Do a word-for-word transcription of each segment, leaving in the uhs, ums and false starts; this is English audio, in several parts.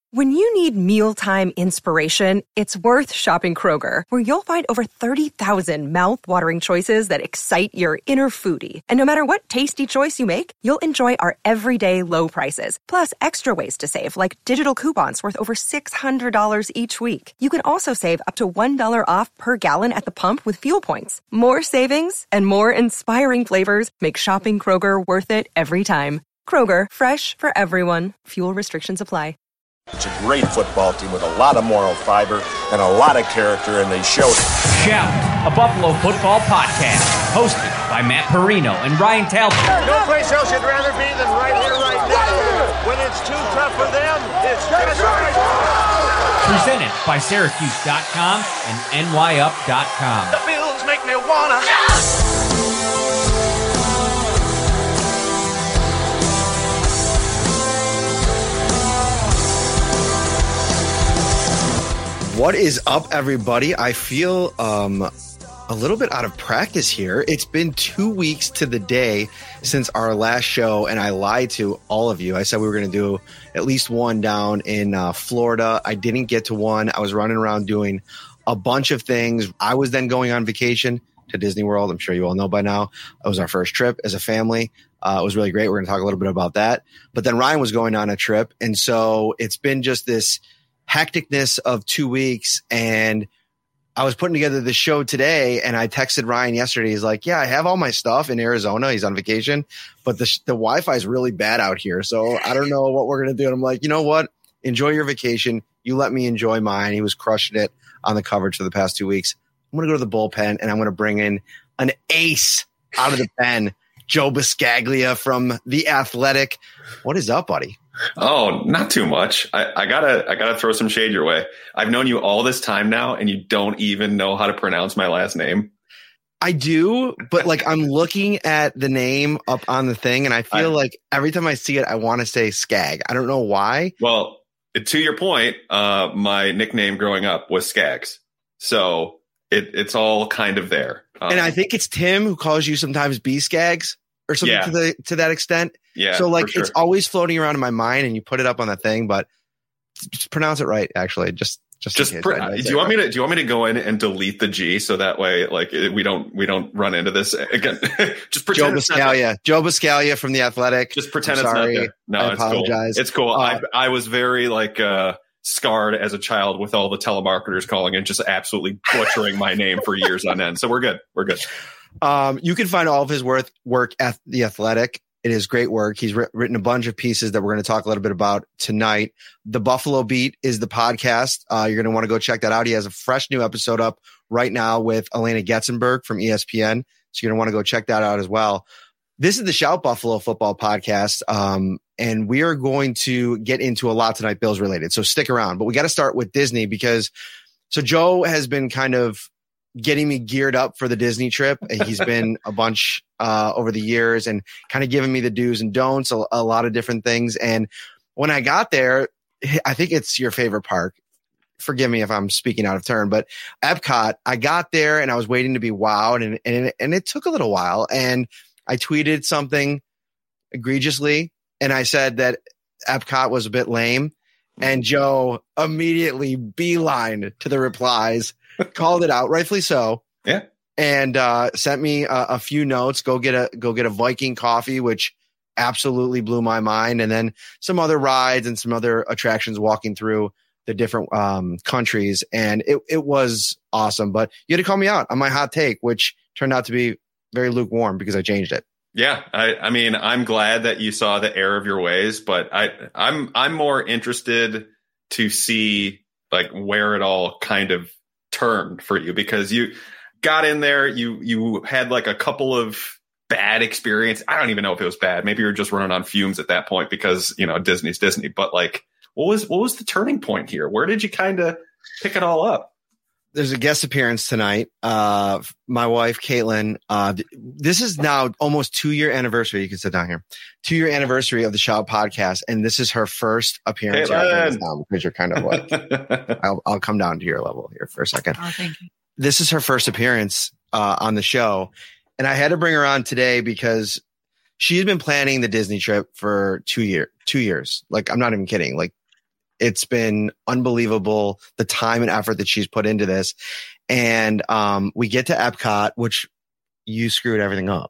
When you need mealtime inspiration, it's worth shopping Kroger, where you'll find over thirty thousand mouth-watering choices that excite your inner foodie. And no matter what tasty choice you make, you'll enjoy our everyday low prices, plus extra ways to save, like digital coupons worth over six hundred dollars each week. You can also save up to one dollar off per gallon at the pump with fuel points. More savings and more inspiring flavors make shopping Kroger worth it every time. Kroger, fresh for everyone. Fuel restrictions apply. It's a great football team with a lot of moral fiber and a lot of character, and they showed it. Shout, a Buffalo football podcast, hosted by Matt Perino and Ryan Talbot. No place else you'd rather be than right here, right now. When it's too tough for them, it's just right. Presented by Syracuse dot com and N Y up dot com. The Bills make me wanna. What is up, everybody? I feel um, a little bit out of practice here. It's been two weeks to the day since our last show, and I lied to all of you. I said we were going to do at least one down in uh, Florida. I didn't get to one. I was running around doing a bunch of things. I was then going on vacation to Disney World. I'm sure you all know by now. It was our first trip as a family. Uh, it was really great. We're going to talk a little bit about that. But then Ryan was going on a trip, and so it's been just this hecticness of two weeks. And I was putting together the show today, and I texted Ryan yesterday. He's like, yeah, I have all my stuff in Arizona. He's on vacation, but the, the Wi-Fi is really bad out here. So I don't know what we're going to do. And I'm like, you know what? Enjoy your vacation. You let me enjoy mine. He was crushing it on the coverage for the past two weeks. I'm going to go to the bullpen, and I'm going to bring in an ace out of the pen, Joe Buscaglia from The Athletic. What is up, buddy? Oh, not too much. I, I gotta, I gotta throw some shade your way. I've known you all this time now, and you don't even know how to pronounce my last name. I do, but like I'm looking at the name up on the thing, and I feel I, like every time I see it, I want to say Skag. I don't know why. Well, to your point, uh, my nickname growing up was Skags, so it, it's all kind of there. Um, and I think it's Tim who calls you sometimes B Skags or something yeah. to the to that extent. Yeah. So like sure. it's always floating around in my mind, and you put it up on the thing, but just pronounce it right. Actually, just just just. Pr- do you want right. me to do you want me to go in and delete the G so that way like we don't we don't run into this again? Just pretend. Joe Buscaglia, Joe Buscaglia from The Athletic. Just pretend I'm it's sorry. not there. No, I it's apologize. Cool. It's cool. Uh, I I was very like uh, scarred as a child with all the telemarketers calling and just absolutely butchering my name for years on end. So we're good. We're good. Um, you can find all of his work work at The Athletic. It is great work. He's ri- written a bunch of pieces that we're going to talk a little bit about tonight. The Buffalo Beat is the podcast. Uh, you're going to want to go check that out. He has a fresh new episode up right now with Elena Getzenberg from E S P N. So you're going to want to go check that out as well. This is the Shout Buffalo Football Podcast. Um, and we are going to get into a lot tonight, Bills related. So stick around, but we got to start with Disney because so Joe has been kind of getting me geared up for the Disney trip. He's been a bunch uh, over the years and kind of giving me the do's and don'ts, a, a lot of different things. And when I got there, I think it's your favorite park. Forgive me if I'm speaking out of turn, but Epcot, I got there and I was waiting to be wowed, and, and, and it took a little while. And I tweeted something egregiously, and I said that Epcot was a bit lame. And Joe immediately beelined to the replies, called it out, rightfully so. Yeah. And uh, sent me a, a few notes. Go get a go get a Viking coffee, which absolutely blew my mind. And then some other rides and some other attractions walking through the different um, countries. And it, it was awesome. But you had to call me out on my hot take, which turned out to be very lukewarm because I changed it. Yeah, I, I mean, I'm glad that you saw the error of your ways, but I, I'm I'm more interested to see like where it all kind of turned for you, because you got in there, you you had like a couple of bad experience. I don't even know if it was bad. Maybe you're just running on fumes at that point because, you know, Disney's Disney. But like, what was what was the turning point here? Where did you kind of pick it all up? There's a guest appearance tonight. Uh, my wife, Caitlin, uh, th- this is now almost two year anniversary. You can sit down here. Two year anniversary of the Shout podcast. And this is her first appearance. Down because you're kind of like, I'll, I'll come down to your level here for a second. Oh, thank you. This is her first appearance uh, on the show. And I had to bring her on today because she's been planning the Disney trip for two year, two years. Like, I'm not even kidding. Like, It's been unbelievable, the time and effort that she's put into this. And um, we get to Epcot, which you screwed everything up.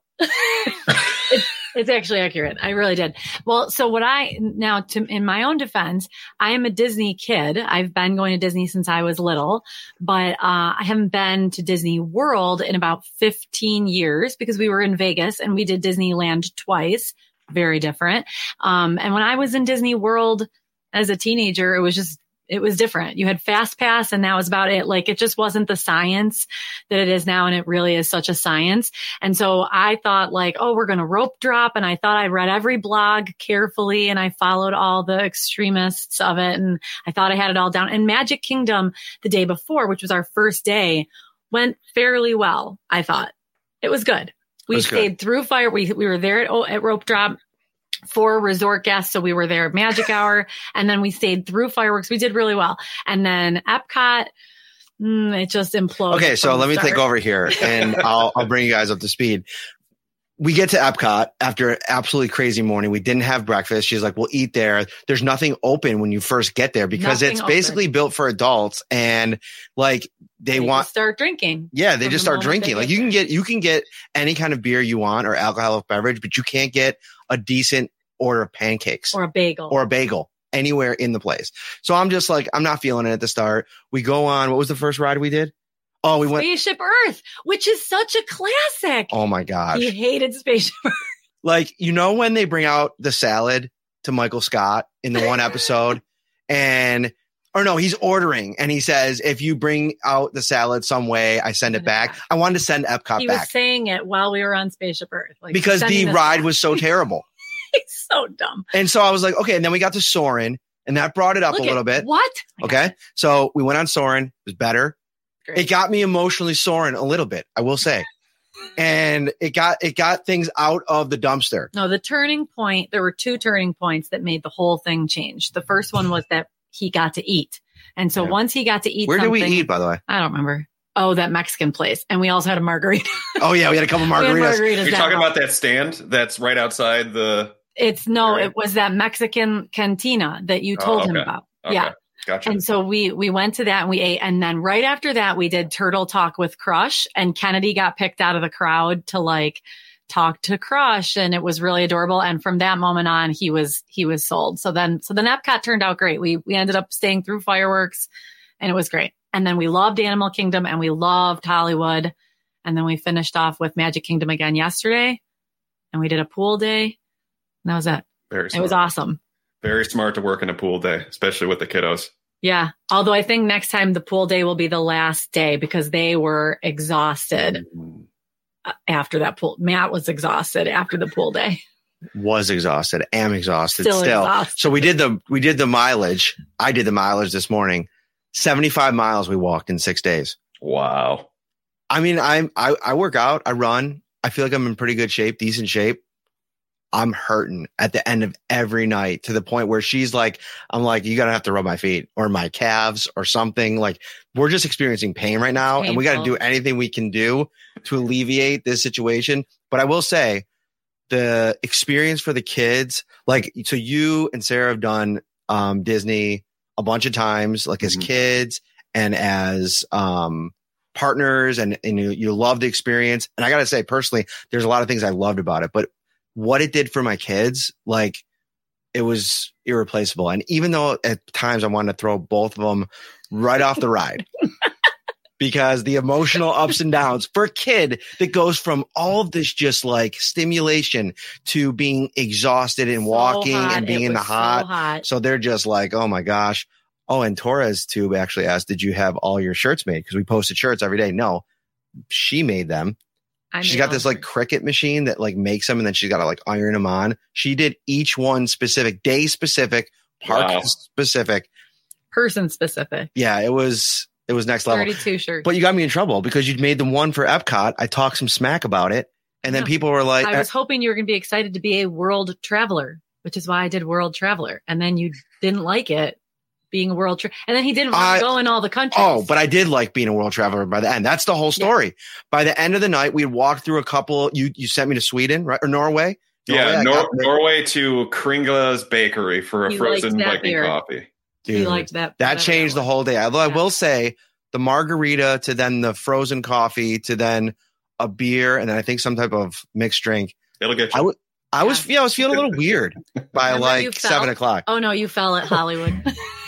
it's, it's actually accurate. I really did. Well, so what I now to in my own defense, I am a Disney kid. I've been going to Disney since I was little, but uh, I haven't been to Disney World in about fifteen years because we were in Vegas and we did Disneyland twice. Very different. Um, and when I was in Disney World as a teenager, it was just It was different. You had Fast Pass and that was about it. Like it just wasn't the science that it is now. And it really is such a science. And so I thought like, oh, we're going to rope drop. And I thought I read every blog carefully and I followed all the extremists of it. And I thought I had it all down. And Magic Kingdom the day before, which was our first day, went fairly well. I thought it was good. We was stayed good. through fire. We, we were there at, at rope drop. For resort guests. So we were there at Magic Hour and then we stayed through fireworks. We did really well. And then Epcot, mm, it just imploded. Okay. So let me start. take over here and I'll, I'll bring you guys up to speed. We get to Epcot after an absolutely crazy morning. We didn't have breakfast. She's like, we'll eat there. There's nothing open when you first get there because nothing it's open. Basically built for adults and like they, they want to start drinking. Yeah. They just the start drinking. Like you can get, you can get any kind of beer you want or alcoholic beverage, but you can't get a decent order of pancakes or a bagel or a bagel anywhere in the place. So I'm just like, I'm not feeling it at the start. We go on. What was the first ride we did? Oh, we went Spaceship Earth, which is such a classic. Oh my gosh. He hated Spaceship Earth. Like, you know, when they bring out the salad to Michael Scott in the one episode and, or no, he's ordering and he says, if you bring out the salad some way, I send it back. I wanted to send Epcot he back. He was saying it while we were on Spaceship Earth. Like, because the ride was so terrible. He's so dumb. And so I was like, okay. And then we got to Soarin' and that brought it up Look a little bit. What? Okay. So we went on Soarin'. It was better. Great. It got me emotionally soaring a little bit, I will say. And it got it got things out of the dumpster. No, the turning point, there were two turning points that made the whole thing change. The first one was that he got to eat. And so yeah. once he got to eat Where did we something- eat, by the way? I don't remember. Oh, that Mexican place. And we also had a margarita. Oh, yeah. We had a couple margaritas. margaritas You're talking about that stand that's right outside the... It's no, area? It was that Mexican cantina that you told oh, okay. him about. Okay. Yeah. Gotcha. And so we, we went to that and we ate. And then right after that, we did Turtle Talk with Crush and Kennedy got picked out of the crowd to like talk to Crush. And it was really adorable. And from that moment on, he was, he was sold. So then, so then Epcot turned out great. We, we ended up staying through fireworks and it was great. And then we loved Animal Kingdom and we loved Hollywood. And then we finished off with Magic Kingdom again yesterday and we did a pool day. And that was it. Very smart. It was awesome. Very smart to work in a pool day, especially with the kiddos. Yeah. Although I think next time the pool day will be the last day because they were exhausted mm. after that pool. Matt was exhausted after the pool day. Was exhausted. Am exhausted still. still. Exhausted. So we did the, we did the mileage. I did the mileage this morning. seventy-five miles we walked in six days. Wow. I mean, I'm, I, I work out, I run. I feel like I'm in pretty good shape, decent shape. I'm hurting at the end of every night to the point where she's like, I'm like, you gotta have to rub my feet or my calves or something. Like we're just experiencing pain right now and we got to do anything we can do to alleviate this situation. But I will say the experience for the kids, like, so you and Sarah have done um, Disney a bunch of times, like as mm-hmm. kids and as um, partners and, and you, you love the experience. And I got to say personally, there's a lot of things I loved about it, but what it did for my kids, like it was irreplaceable. And even though at times I wanted to throw both of them right off the ride because the emotional ups and downs for a kid that goes from all of this just like stimulation to being exhausted and so walking hot. and being it in the hot. So hot. So they're just like, oh my gosh. Oh, and Torres too actually asked, did you have all your shirts made? Because we posted shirts every day. No, she made them. I she's got this like Cricut machine that like makes them and then she's got to like iron them on. She did each one specific, day specific, park wow. specific, person specific. Yeah, it was, it was next level. thirty-two shirts. But you got me in trouble because you made the one for Epcot. I talked some smack about it. And then no. people were like, I was hoping you were going to be excited to be a world traveler, which is why I did world traveler. And then you didn't like it. Being a world traveler. And then he didn't want I, to go in all the countries. Oh, but I did like being a world traveler by the end. That's the whole story. Yeah. By the end of the night, we walked through a couple. You you sent me to Sweden, right? Or Norway? Norway yeah, Nor- Norway to Kringla's Bakery for a you frozen Viking beer. coffee. Dude, he liked that. That changed that the whole day. Although yeah. I will say the margarita to then the frozen coffee to then a beer and then I think some type of mixed drink. It'll get you. I, w- I yeah. was, yeah, I was feeling a little weird by Remember like seven o'clock. Oh no, you fell at Hollywood.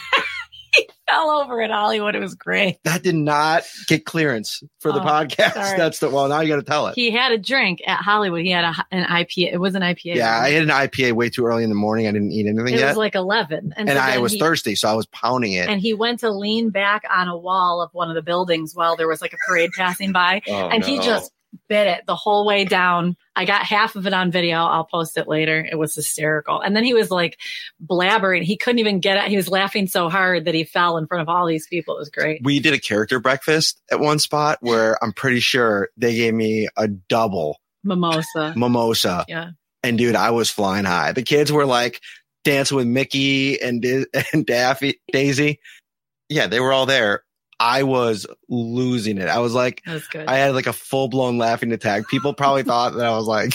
He fell over at Hollywood. It was great. That did not get clearance for the oh, podcast. Sorry. That's the, well, now you got to tell it. He had a drink at Hollywood. He had a, an I P A. It was an I P A. Yeah, I had an I P A way too early in the morning. I didn't eat anything it yet. It was like eleven. And, and so I was he, thirsty, so I was pounding it. And he went to lean back on a wall of one of the buildings while there was like a parade passing by. Oh, and no. he just bit it the whole way down. I got half of it on video. I'll post it later. It was hysterical. And then he was like blabbering. He couldn't even get it. He was laughing so hard that he fell in front of all these people. It was great. We did a character breakfast at one spot where I'm pretty sure they gave me a double mimosa. Mimosa. Yeah. And dude, I was flying high. The kids were like dancing with Mickey and, and Daffy, Daisy. Yeah, they were all there. I was losing it. I was like, that was good. I had like a full blown laughing attack. People probably thought that I was like,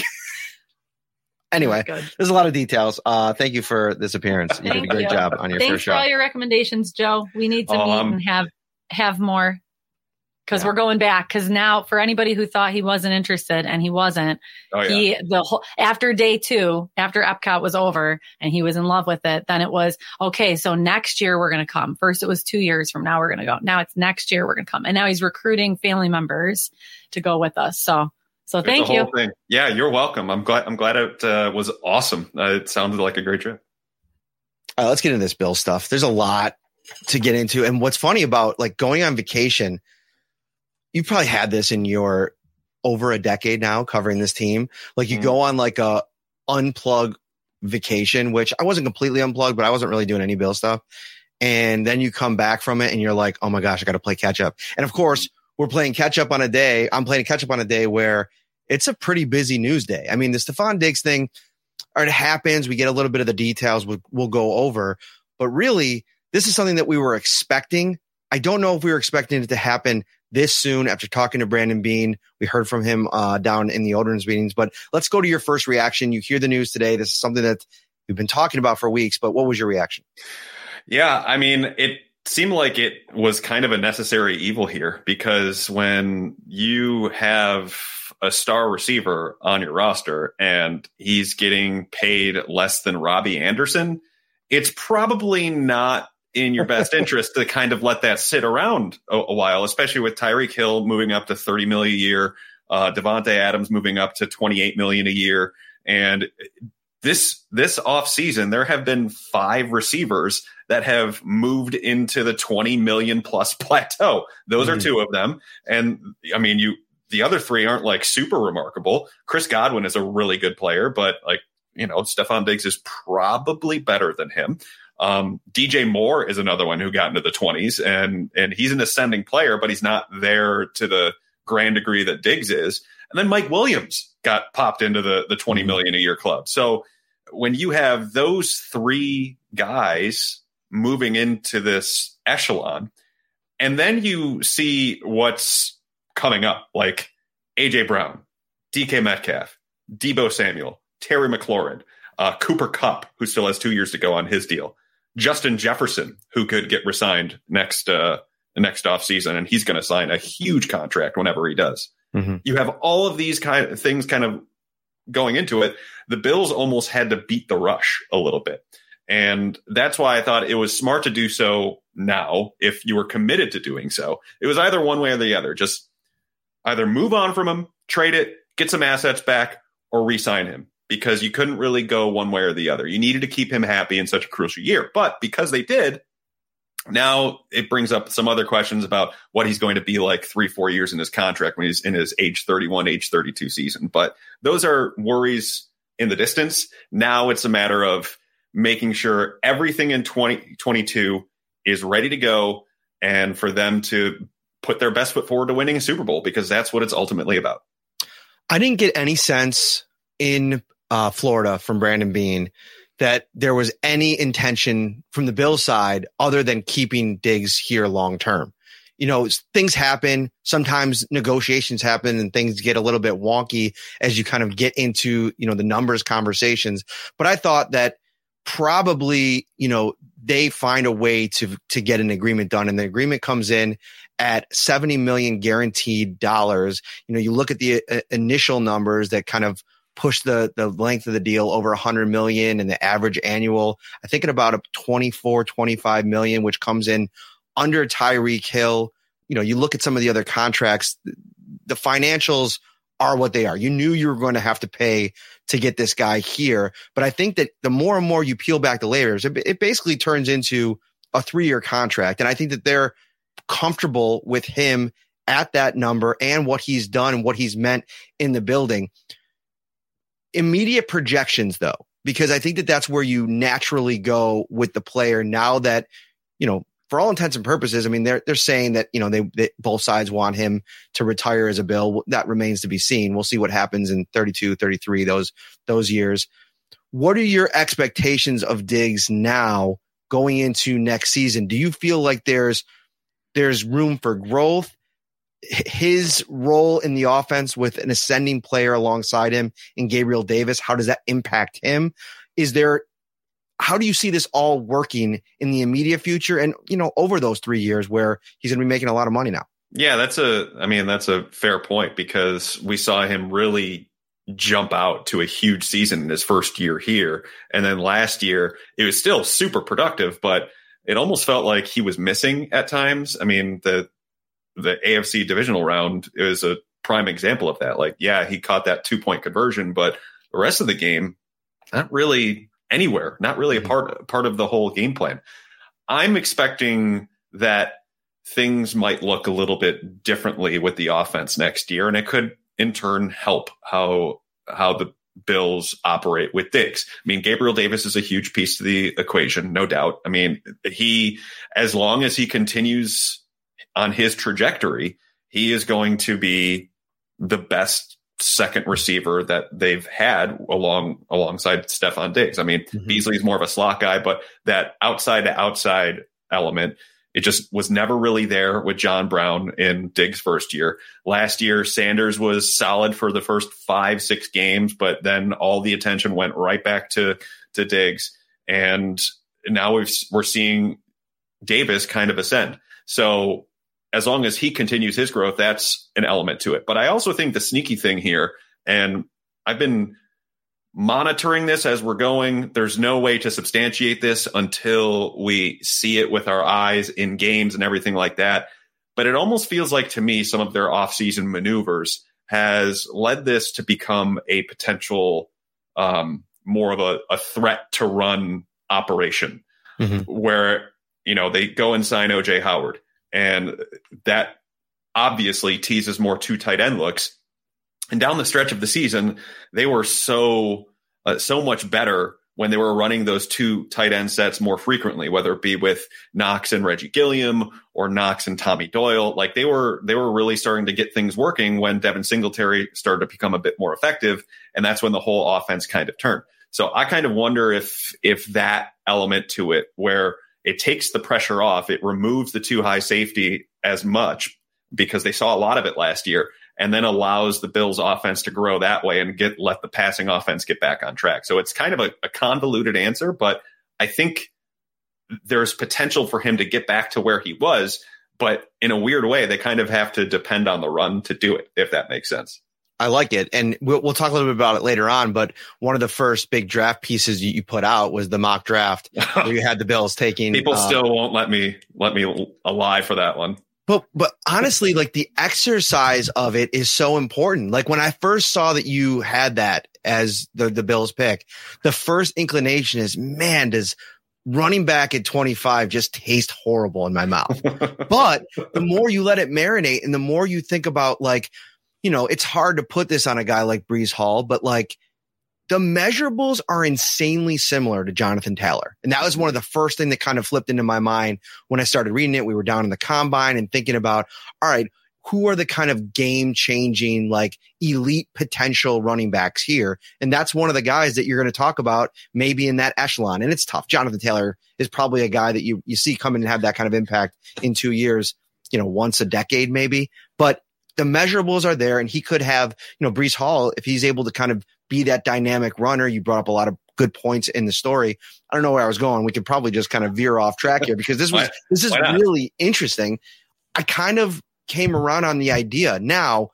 anyway, there's a lot of details. Uh, thank you for this appearance. You did a great you. job on your Thanks first show. Thanks for all your recommendations, Joe. We need to um, meet and have, have more. Because yeah. we're going back. Because now, for anybody who thought he wasn't interested, and he wasn't, oh, yeah. he the whole after day two, after Epcot was over, and he was in love with it. Then it was okay. So next year we're going to come. First it was two years from now we're going to go. Now it's next year we're going to come. And now he's recruiting family members to go with us. So so it's thank you. Thing. Yeah, you're welcome. I'm glad. I'm glad it uh, was awesome. Uh, it sounded like a great trip. All right, let's get into this Bill stuff. There's a lot to get into, and what's funny about like going on vacation. You probably had this in your over a decade now covering this team. Like you mm. go on like a unplug vacation, which I wasn't completely unplugged, but I wasn't really doing any Bill stuff. And then you come back from it and you're like, oh my gosh, I got to play catch up. And of course we're playing catch up on a day. I'm playing catch up on a day where it's a pretty busy news day. I mean, the Stefon Diggs thing, or it happens. We get a little bit of the details we'll, we'll go over, but really this is something that we were expecting. I don't know if we were expecting it to happen this soon after talking to Brandon Beane. We heard from him uh, down in the Odorns meetings, but let's go to your first reaction. You hear the news today. This is something that we've been talking about for weeks, but what was your reaction? Yeah, I mean, it seemed like it was kind of a necessary evil here because when you have a star receiver on your roster and he's getting paid less than Robbie Anderson, it's probably not in your best interest to kind of let that sit around a, a while, especially with Tyreek Hill moving up to thirty million a year, uh, Devontae Adams moving up to twenty-eight million a year. And this, this off season, there have been five receivers that have moved into the twenty million plus plateau. Those mm-hmm. are two of them. And I mean, you, the other three aren't like super remarkable. Chris Godwin is a really good player, but like, you know, Stefon Diggs is probably better than him. Um, D J Moore is another one who got into the twenties and, and he's an ascending player, but he's not there to the grand degree that Diggs is. And then Mike Williams got popped into the, the twenty million a year club. So when you have those three guys moving into this echelon, and then you see what's coming up, like A J Brown, D K Metcalf, Deebo Samuel, Terry McLaurin, uh, Cooper Kupp, who still has two years to go on his deal, Justin Jefferson, who could get resigned next uh, next offseason, and he's going to sign a huge contract whenever he does. Mm-hmm. You have all of these kind of things kind of going into it. The Bills almost had to beat the rush a little bit. And that's why I thought it was smart to do so now if you were committed to doing so. It was either one way or the other. Just either move on from him, trade it, get some assets back, or re-sign him. Because you couldn't really go one way or the other. You needed to keep him happy in such a crucial year. But because they did, now it brings up some other questions about what he's going to be like three, four years in his contract when he's in his age thirty-one, age thirty-two season. But those are worries in the distance. Now it's a matter of making sure everything in twenty twenty-two is ready to go and for them to put their best foot forward to winning a Super Bowl, because that's what it's ultimately about. I didn't get any sense in Uh, Florida from Brandon Beane that there was any intention from the Bills side other than keeping Diggs here long term. You know, things happen. Sometimes negotiations happen and things get a little bit wonky as you kind of get into, you know, the numbers conversations. But I thought that probably, you know, they find a way to, to get an agreement done, and the agreement comes in at seventy million guaranteed dollars. You know, you look at the uh, initial numbers that kind of push the, the length of the deal over a hundred million, and the average annual, I think at about a twenty-four, twenty-five million, which comes in under Tyreek Hill. You know, you look at some of the other contracts, the financials are what they are. You knew you were going to have to pay to get this guy here. But I think that the more and more you peel back the layers, it, it basically turns into a three-year contract. And I think that they're comfortable with him at that number and what he's done and what he's meant in the building. Immediate projections, though, because I think that that's where you naturally go with the player now that, you know, for all intents and purposes, I mean, they're they're saying that, you know, they, they both sides want him to retire as a Bill. That remains to be seen. We'll see what happens in thirty-two, thirty-three, those those years. What are your expectations of Diggs now going into next season? Do you feel like there's there's room for growth? His role in the offense with an ascending player alongside him in Gabriel Davis, how does that impact him? Is there How do you see this all working in the immediate future and, you know, over those three years where he's going to be making a lot of money now? Yeah, that's a, I mean, that's a fair point, because we saw him really jump out to a huge season in his first year here. And then last year, it was still super productive, but it almost felt like he was missing at times. I mean, the, the A F C divisional round is a prime example of that. Like, yeah, he caught that two point conversion, but the rest of the game, not really anywhere, not really a part part of the whole game plan. I'm expecting that things might look a little bit differently with the offense next year, and it could in turn help how how the Bills operate with Diggs. I mean, Gabriel Davis is a huge piece to the equation, no doubt. I mean, he, as long as he continues on his trajectory, he is going to be the best second receiver that they've had along alongside Stephon Diggs. I mean, mm-hmm. Beasley's more of a slot guy, but that outside to outside element, it just was never really there with John Brown in Diggs' first year. Last year, Sanders was solid for the first five, six games, but then all the attention went right back to, to Diggs. And now we've, we're seeing Davis kind of ascend. So as long as he continues his growth, that's an element to it. But I also think the sneaky thing here, and I've been monitoring this as we're going, there's no way to substantiate this until we see it with our eyes in games and everything like that. But it almost feels like to me, some of their offseason maneuvers has led this to become a potential, um, more of a, a threat to run operation, mm-hmm. where, you know, they go and sign O J Howard. And that obviously teases more two tight end looks. And down the stretch of the season, they were so uh, so much better when they were running those two tight end sets more frequently, whether it be with Knox and Reggie Gilliam or Knox and Tommy Doyle. Like they were they were really starting to get things working when Devin Singletary started to become a bit more effective. And that's when the whole offense kind of turned. So I kind of wonder if if that element to it, where it takes the pressure off, it removes the too high safety as much, because they saw a lot of it last year, and then allows the Bills offense to grow that way and get let the passing offense get back on track. So it's kind of a, a convoluted answer, but I think there's potential for him to get back to where he was, but in a weird way, they kind of have to depend on the run to do it, if that makes sense. I like it. And we'll, we'll talk a little bit about it later on, but one of the first big draft pieces you, you put out was the mock draft where you had the Bills taking. People uh, still won't let me, let me lie for that one. But, but honestly, like the exercise of it is so important. Like when I first saw that you had that as the, the Bills pick, the first inclination is, man, does running back at twenty-five just taste horrible in my mouth. But the more you let it marinate and the more you think about, like, you know, it's hard to put this on a guy like Breece Hall, but like the measurables are insanely similar to Jonathan Taylor. And that was one of the first thing that kind of flipped into my mind when I started reading it. We were down in the combine and thinking about, all right, who are the kind of game changing, like elite potential running backs here? And that's one of the guys that you're going to talk about maybe in that echelon. And it's tough. Jonathan Taylor is probably a guy that you, you see come in and have that kind of impact in two years, you know, once a decade maybe. But the measurables are there, and he could have, you know, Breece Hall, if he's able to kind of be that dynamic runner. You brought up a lot of good points in the story. I don't know where I was going. We could probably just kind of veer off track here because this was, this is really interesting. I kind of came around on the idea. Now,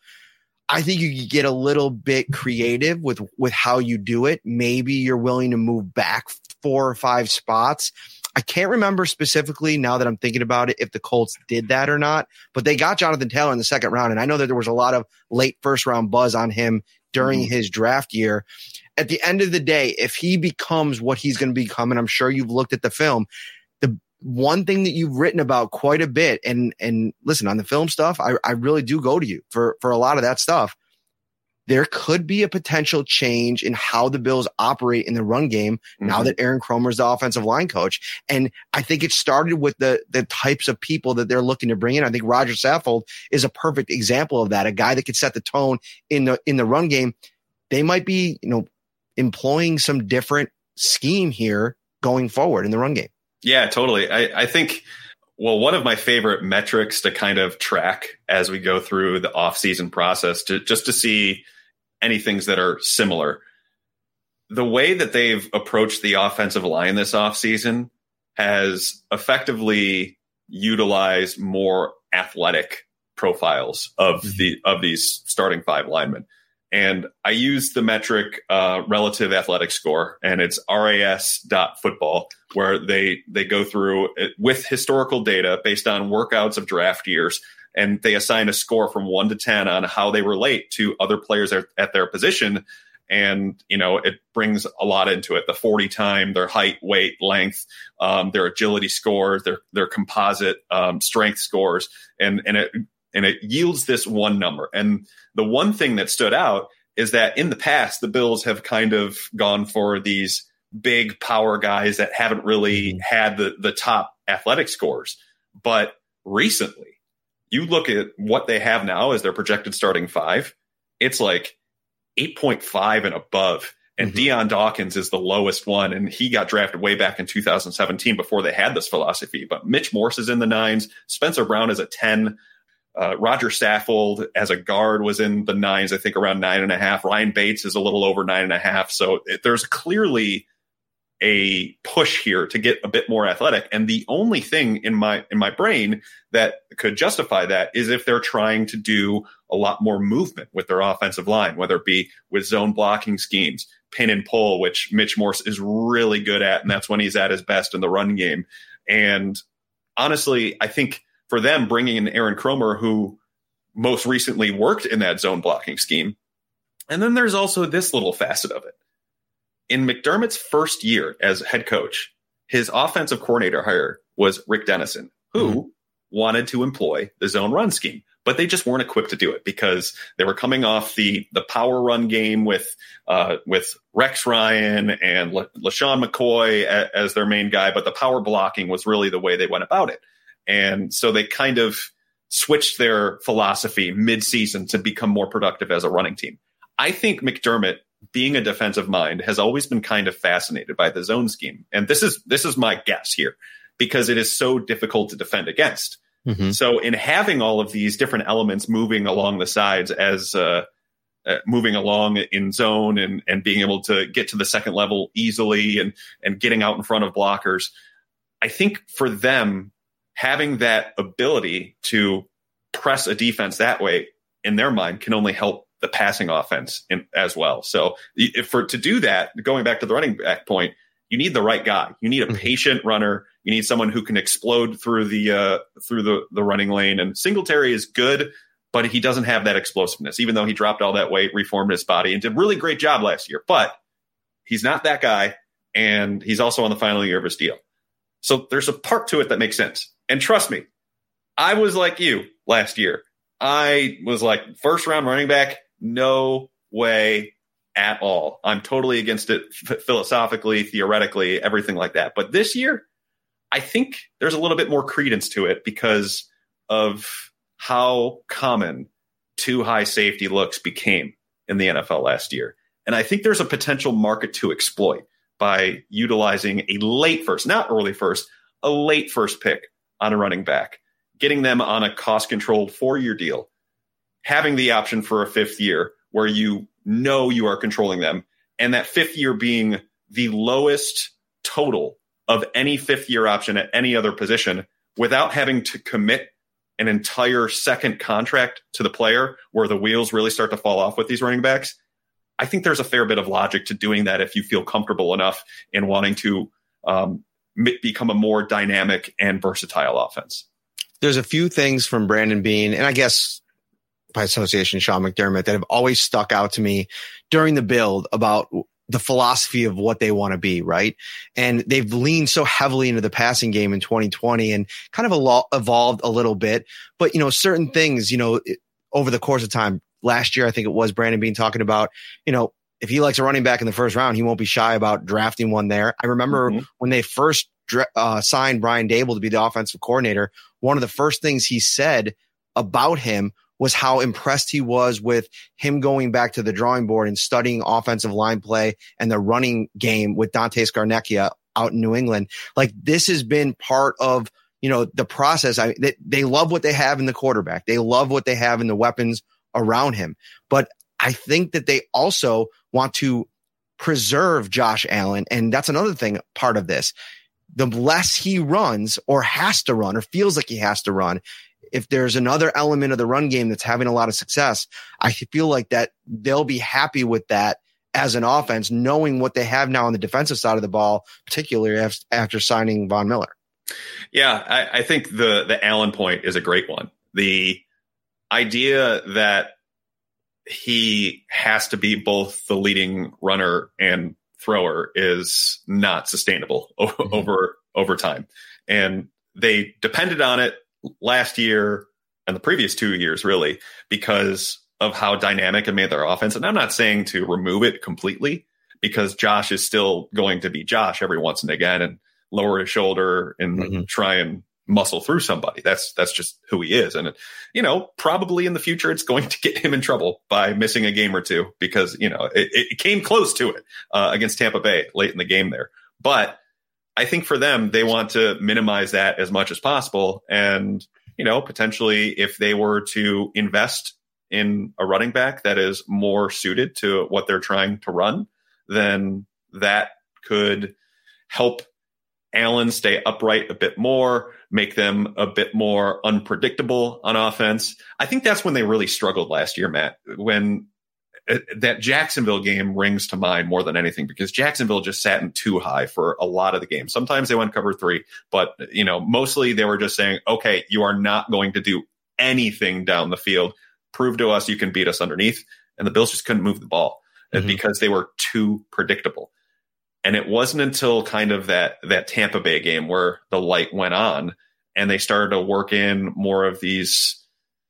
I think you could get a little bit creative with, with how you do it. Maybe you're willing to move back four or five spots. I can't remember specifically now that I'm thinking about it if the Colts did that or not, but they got Jonathan Taylor in the second round. And I know that there was a lot of late first round buzz on him during mm-hmm. his draft year. At the end of the day, if he becomes what he's going to become, and I'm sure you've looked at the film, the one thing that you've written about quite a bit, and and listen, on the film stuff, I, I really do go to you for, for a lot of that stuff. There could be a potential change in how the Bills operate in the run game mm-hmm. now that Aaron Kromer is the offensive line coach. And I think it started with the the types of people that they're looking to bring in. I think Roger Saffold is a perfect example of that, a guy that could set the tone in the in the run game. They might be, you know, employing some different scheme here going forward in the run game. Yeah, totally. I, I think, well, one of my favorite metrics to kind of track as we go through the offseason process to just to see any things that are similar. The way that they've approached the offensive line this offseason has effectively utilized more athletic profiles of the of these starting five linemen. And I use the metric uh, relative athletic score, and it's R A S dot football, where they they go through it with historical data based on workouts of draft years, and they assign a score from one to ten on how they relate to other players at, at their position. And, you know, it brings a lot into it. The forty time, their height, weight, length, um, their agility scores, their their composite um, strength scores, and and it and it yields this one number. And the one thing that stood out is that in the past, the Bills have kind of gone for these big power guys that haven't really had the, the top athletic scores. But recently, you look at what they have now as their projected starting five, it's like eight point five and above. And mm-hmm. Deion Dawkins is the lowest one. And he got drafted way back in two thousand seventeen before they had this philosophy. But Mitch Morse is in the nines. Spencer Brown is a ten. Uh, Roger Saffold as a guard was in the nines, I think around nine and a half. Ryan Bates is a little over nine and a half. So it, there's clearly a push here to get a bit more athletic. And the only thing in my in my brain that could justify that is if they're trying to do a lot more movement with their offensive line, whether it be with zone blocking schemes, pin and pull, which Mitch Morse is really good at. And that's when he's at his best in the run game. And honestly, I think for them, bringing in Aaron Kromer, who most recently worked in that zone blocking scheme. And then there's also this little facet of it. In McDermott's first year as head coach, his offensive coordinator hire was Rick Dennison, who mm-hmm. wanted to employ the zone run scheme, but they just weren't equipped to do it because they were coming off the the power run game with uh, with Rex Ryan and La- LaShawn McCoy a- as their main guy, but the power blocking was really the way they went about it. And so they kind of switched their philosophy mid-season to become more productive as a running team. I think McDermott, being a defensive mind, has always been kind of fascinated by the zone scheme. And this is this is my guess here, because it is so difficult to defend against. Mm-hmm. So in having all of these different elements moving along the sides as uh, uh, moving along in zone and, and being able to get to the second level easily and, and getting out in front of blockers, I think for them, having that ability to press a defense that way in their mind can only help the passing offense in, as well. So if for to do that, going back to the running back point, you need the right guy. You need a patient runner. You need someone who can explode through the uh, through the, the running lane. And Singletary is good, but he doesn't have that explosiveness, even though he dropped all that weight, reformed his body, and did a really great job last year. But he's not that guy, and he's also on the final year of his deal. So there's a part to it that makes sense. And trust me, I was like you last year. I was like, first round running back, no way at all. I'm totally against it philosophically, theoretically, everything like that. But this year, I think there's a little bit more credence to it because of how common two high safety looks became in the N F L last year. And I think there's a potential market to exploit by utilizing a late first, not early first, a late first pick on a running back, getting them on a cost-controlled four-year deal, having the option for a fifth year where you know you are controlling them, and that fifth year being the lowest total of any fifth year option at any other position without having to commit an entire second contract to the player where the wheels really start to fall off with these running backs. I think there's a fair bit of logic to doing that if you feel comfortable enough in wanting to um, m- become a more dynamic and versatile offense. There's a few things from Brandon Beane, and I guess by association, Sean McDermott, that have always stuck out to me during the build about the philosophy of what they want to be, right? And they've leaned so heavily into the passing game in twenty twenty and kind of a lo- evolved a little bit. But, you know, certain things, you know, it, over the course of time, last year, I think it was Brandon Beane talking about, you know, if he likes a running back in the first round, he won't be shy about drafting one there. I remember mm-hmm. when they first uh, signed Brian Daboll to be the offensive coordinator, one of the first things he said about him was how impressed he was with him going back to the drawing board and studying offensive line play and the running game with Dante Scarnecchia out in New England. Like, this has been part of, you know, the process. I, they, they love what they have in the quarterback. They love what they have in the weapons around him. But I think that they also want to preserve Josh Allen. And that's another thing, part of this. The less he runs or has to run or feels like he has to run, if there's another element of the run game that's having a lot of success, I feel like that they'll be happy with that as an offense, knowing what they have now on the defensive side of the ball, particularly after signing Von Miller. Yeah, I, I think the the Allen point is a great one. The idea that he has to be both the leading runner and thrower is not sustainable mm-hmm. over over time. And they depended on it last year and the previous two years, really, because of how dynamic it made their offense. And I'm not saying to remove it completely, because Josh is still going to be Josh every once and again and lower his shoulder and mm-hmm. try and muscle through somebody. That's that's just who he is. And, you know, probably in the future, it's going to get him in trouble by missing a game or two, because, you know, it, it came close to it uh, against Tampa Bay late in the game there. But I think for them, they want to minimize that as much as possible. And, you know, potentially if they were to invest in a running back that is more suited to what they're trying to run, then that could help Allen stay upright a bit more, make them a bit more unpredictable on offense. I think that's when they really struggled last year, Matt, when that Jacksonville game rings to mind more than anything, because Jacksonville just sat in too high for a lot of the game. Sometimes they went cover three, but, you know, mostly they were just saying, okay, you are not going to do anything down the field. Prove to us you can beat us underneath. And the Bills just couldn't move the ball mm-hmm. because they were too predictable. And it wasn't until kind of that, that Tampa Bay game where the light went on and they started to work in more of these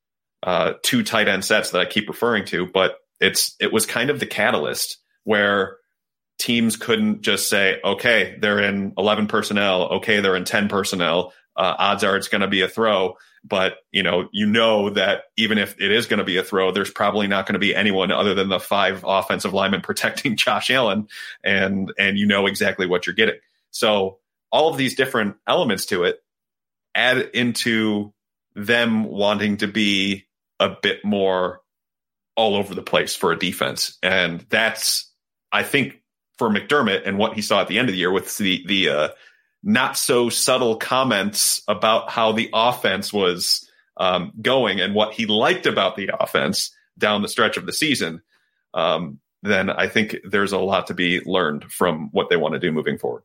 uh, two tight end sets that I keep referring to, but It's it was kind of the catalyst where teams couldn't just say, okay, they're in eleven personnel. Okay, they're in ten personnel. Uh, odds are it's going to be a throw. But, you know, you know that even if it is going to be a throw, there's probably not going to be anyone other than the five offensive linemen protecting Josh Allen. And, and you know exactly what you're getting. So all of these different elements to it add into them wanting to be a bit more all over the place for a defense. And that's, I think, for McDermott and what he saw at the end of the year with the, the uh, not so subtle comments about how the offense was um, going and what he liked about the offense down the stretch of the season, um, then I think there's a lot to be learned from what they want to do moving forward.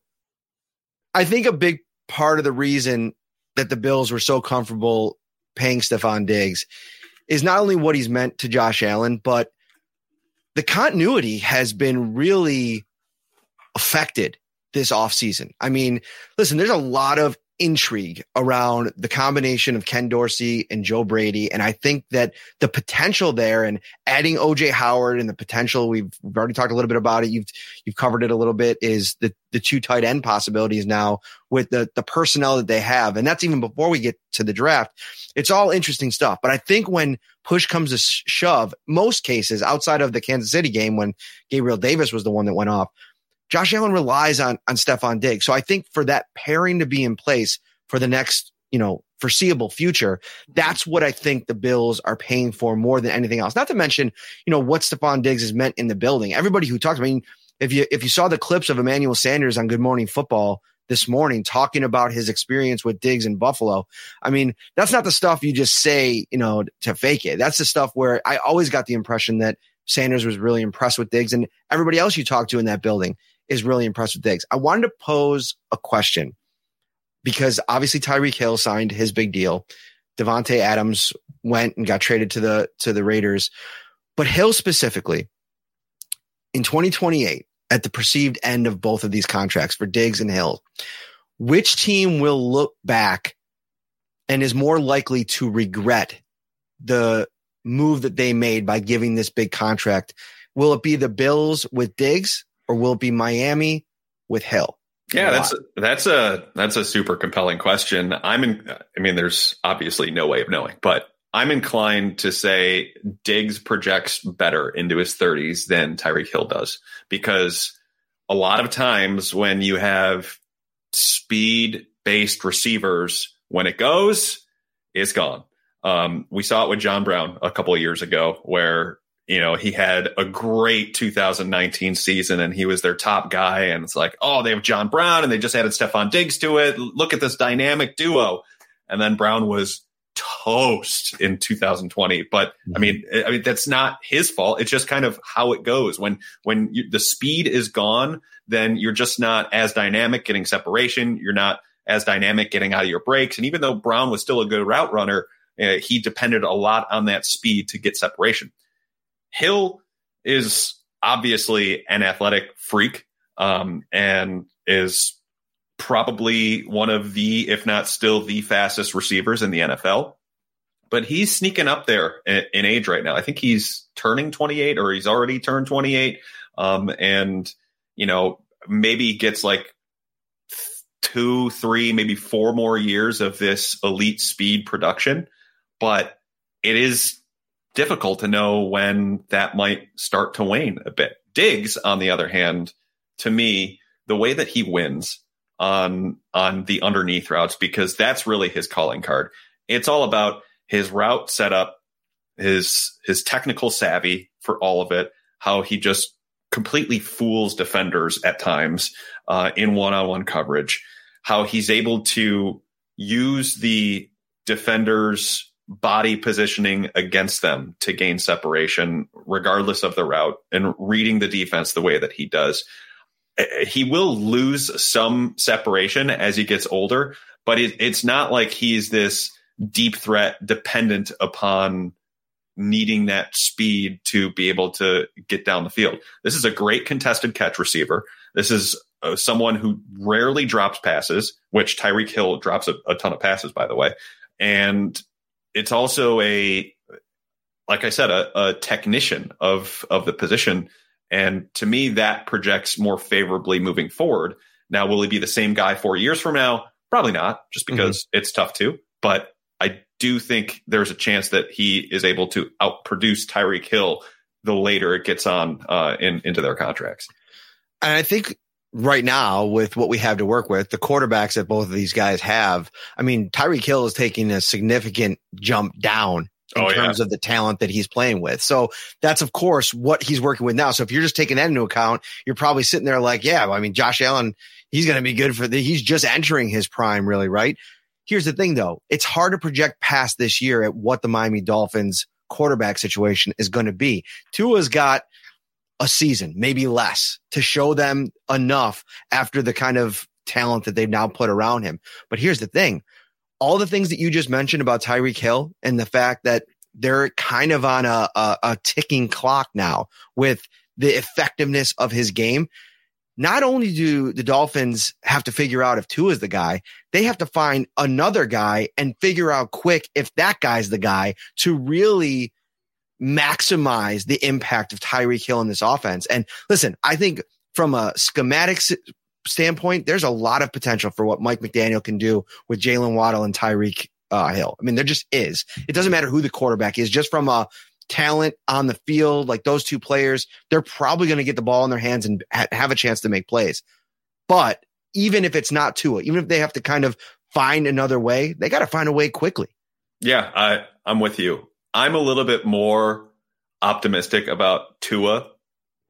I think a big part of the reason that the Bills were so comfortable paying Stephon Diggs is not only what he's meant to Josh Allen, but the continuity has been really affected this offseason. I mean, listen, there's a lot of intrigue around the combination of Ken Dorsey and Joe Brady. And I think that the potential there and adding O J Howard and the potential, we've, we've already talked a little bit about it. You've, you've covered it a little bit, is the, the two tight end possibilities now with the, the personnel that they have. And that's even before we get to the draft. It's all interesting stuff. But I think when push comes to shove, most cases outside of the Kansas City game, when Gabriel Davis was the one that went off, Josh Allen relies on, on Stephon Diggs. So I think for that pairing to be in place for the next, you know, foreseeable future, that's what I think the Bills are paying for more than anything else. Not to mention, you know, what Stephon Diggs has meant in the building. Everybody who talks, I mean, if you if you saw the clips of Emmanuel Sanders on Good Morning Football this morning talking about his experience with Diggs in Buffalo, I mean, that's not the stuff you just say, you know, to fake it. That's the stuff where I always got the impression that Sanders was really impressed with Diggs, and everybody else you talk to in that building is really impressed with Diggs. I wanted to pose a question because obviously Tyreek Hill signed his big deal. Devontae Adams went and got traded to the to the Raiders, but Hill specifically in twenty twenty-eight, at the perceived end of both of these contracts for Diggs and Hill, which team will look back and is more likely to regret the move that they made by giving this big contract? Will it be the Bills with Diggs, or will it be Miami with Hill? Yeah, that's that's a that's a super compelling question. I'm in. I mean, there's obviously no way of knowing, but I'm inclined to say Diggs projects better into his thirties than Tyreek Hill does, because a lot of times when you have speed-based receivers, when it goes, it's gone. Um, we saw it with John Brown a couple of years ago, where you know he had a great two thousand nineteen season and he was their top guy, and it's like, oh, they have John Brown and they just added Stephon Diggs to it. Look at this dynamic duo, and then Brown was toast in two thousand twenty. But I mean, I mean, that's not his fault. It's just kind of how it goes. When, when you, the speed is gone, then you're just not as dynamic getting separation. You're not as dynamic getting out of your breaks. And even though Brown was still a good route runner, uh, he depended a lot on that speed to get separation. Hill is obviously an athletic freak, um, and is probably one of the, if not still the fastest receivers in the N F L, but he's sneaking up there in, in age right now. I think he's turning twenty-eight, or he's already turned twenty-eight. Um, and, you know, maybe gets like two, three, maybe four more years of this elite speed production, but it is difficult to know when that might start to wane a bit. Diggs, on the other hand, to me, the way that he wins on on the underneath routes, because that's really his calling card. It's all about his route setup, his his technical savvy for all of it, how he just completely fools defenders at times uh, in one-on-one coverage, how he's able to use the defender's body positioning against them to gain separation, regardless of the route, and reading the defense the way that he does. He will lose some separation as he gets older, but it, it's not like he's this deep threat dependent upon needing that speed to be able to get down the field. This is a great contested catch receiver. This is uh, someone who rarely drops passes, which Tyreek Hill drops a, a ton of passes, by the way. And it's also a, like I said, a, a technician of, of the position. And to me, that projects more favorably moving forward. Now, will he be the same guy four years from now? Probably not, just because mm-hmm. it's tough too. But I do think there's a chance that he is able to outproduce Tyreek Hill the later it gets on uh, in, into their contracts. And I think right now, with what we have to work with, the quarterbacks that both of these guys have, I mean, Tyreek Hill is taking a significant jump down in oh, terms yeah. of the talent that he's playing with. So that's, of course, what he's working with now. So if you're just taking that into account, you're probably sitting there like, yeah, I mean, Josh Allen, he's going to be good for the, he's just entering his prime, really, right? Here's the thing, though. It's hard to project past this year at what the Miami Dolphins quarterback situation is going to be. Tua's got a season, maybe less, to show them enough after the kind of talent that they've now put around him. But here's the thing. All the things that you just mentioned about Tyreek Hill and the fact that they're kind of on a, a, a ticking clock now with the effectiveness of his game. Not only do the Dolphins have to figure out if Tua is the guy, they have to find another guy and figure out quick if that guy's the guy to really maximize the impact of Tyreek Hill in this offense. And listen, I think from a schematic standpoint, there's a lot of potential for what Mike McDaniel can do with Jalen Waddle and Tyreek uh, Hill. I mean, there just is. It doesn't matter who the quarterback is, just from a talent on the field, like those two players, they're probably going to get the ball in their hands and ha- have a chance to make plays. But even if it's not Tua, even if they have to kind of find another way, they got to find a way quickly. Yeah, I, I'm with you. I'm a little bit more optimistic about Tua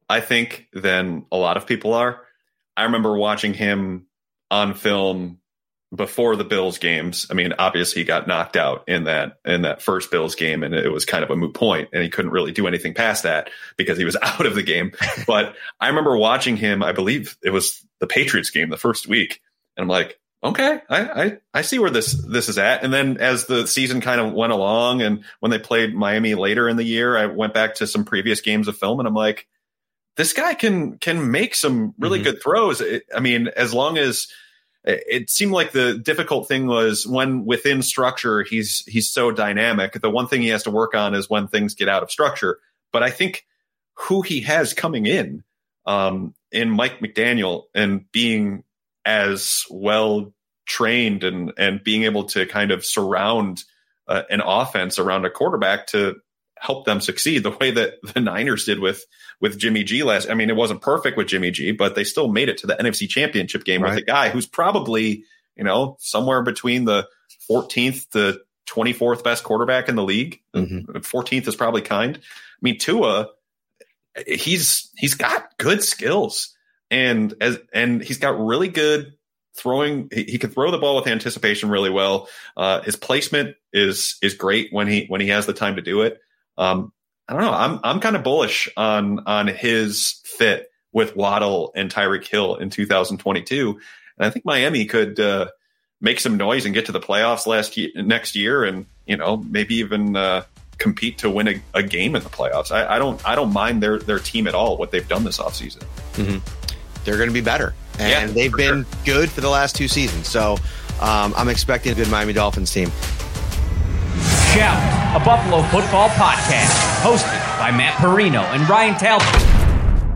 I think, than a lot of people are. I remember watching him on film before the Bills games. I mean, obviously he got knocked out in that in that first Bills game, and it was kind of a moot point, and he couldn't really do anything past that because he was out of the game. But I remember watching him, I believe it was the Patriots game the first week, and I'm like, okay, I, I, I see where this this is at. And then as the season kind of went along, and when they played Miami later in the year, I went back to some previous games of film, and I'm like, this guy can can make some really mm-hmm. good throws. It, I mean, as long as it seemed like the difficult thing was when within structure, he's he's so dynamic. The one thing he has to work on is when things get out of structure. But I think who he has coming in, um, in Mike McDaniel, and being as well trained and and being able to kind of surround uh, an offense around a quarterback to help them succeed the way that the Niners did with with Jimmy G last. I mean, it wasn't perfect with Jimmy G, but they still made it to the N F C Championship game right. with a guy who's probably, you know, somewhere between the fourteenth to twenty-fourth best quarterback in the league. Mm-hmm. fourteenth is probably kind. I mean, Tua, he's he's got good skills, and as and he's got really good throwing. He, he can throw the ball with anticipation really well. Uh, his placement is is great when he when he has the time to do it. Um, I don't know. I'm I'm kind of bullish on on his fit with Waddle and Tyreek Hill in two thousand twenty-two, and I think Miami could uh, make some noise and get to the playoffs last year, next year, and you know maybe even uh, compete to win a, a game in the playoffs. I, I don't I don't mind their their team at all, what they've done this offseason. Mm-hmm. They're going to be better, and yeah, they've been sure. good for the last two seasons. So um, I'm expecting a good Miami Dolphins team. Shout, a Buffalo football podcast, hosted by Matt Perino and Ryan Talbot.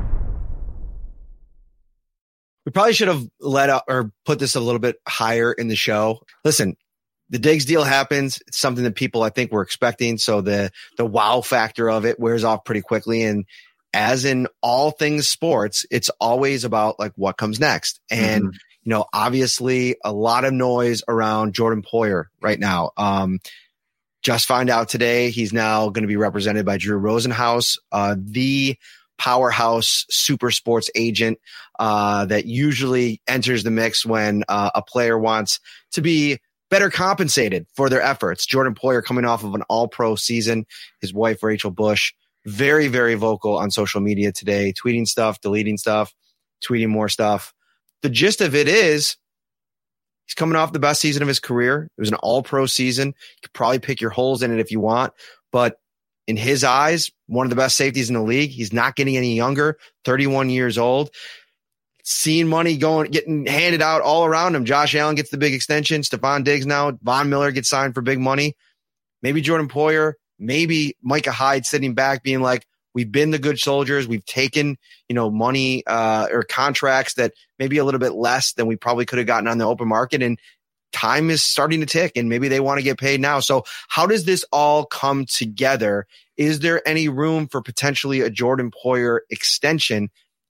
We probably should have let out or put this a little bit higher in the show. Listen, the Diggs deal happens. It's something that people I think were expecting. So the the wow factor of it wears off pretty quickly. And as in all things sports, it's always about like what comes next. And mm-hmm. you know, obviously a lot of noise around Jordan Poyer right now. Um, Just find out today he's now going to be represented by Drew Rosenhaus, uh, the powerhouse super sports agent uh, that usually enters the mix when uh, a player wants to be better compensated for their efforts. Jordan Poyer coming off of an all-pro season. His wife, Rachel Bush, very, very vocal on social media today, tweeting stuff, deleting stuff, tweeting more stuff. The gist of it is, he's coming off the best season of his career. It was an all-pro season. You could probably pick your holes in it if you want. But in his eyes, one of the best safeties in the league. He's not getting any younger, thirty-one years old. Seeing money going, getting handed out all around him. Josh Allen gets the big extension. Stephon Diggs now. Von Miller gets signed for big money. Maybe Jordan Poyer. Maybe Micah Hyde sitting back being like, we've been the good soldiers. We've taken, you know, money uh, or contracts that maybe a little bit less than we probably could have gotten on the open market. And time is starting to tick, and maybe they want to get paid now. So how does this all come together? Is there any room for potentially a Jordan Poyer extension,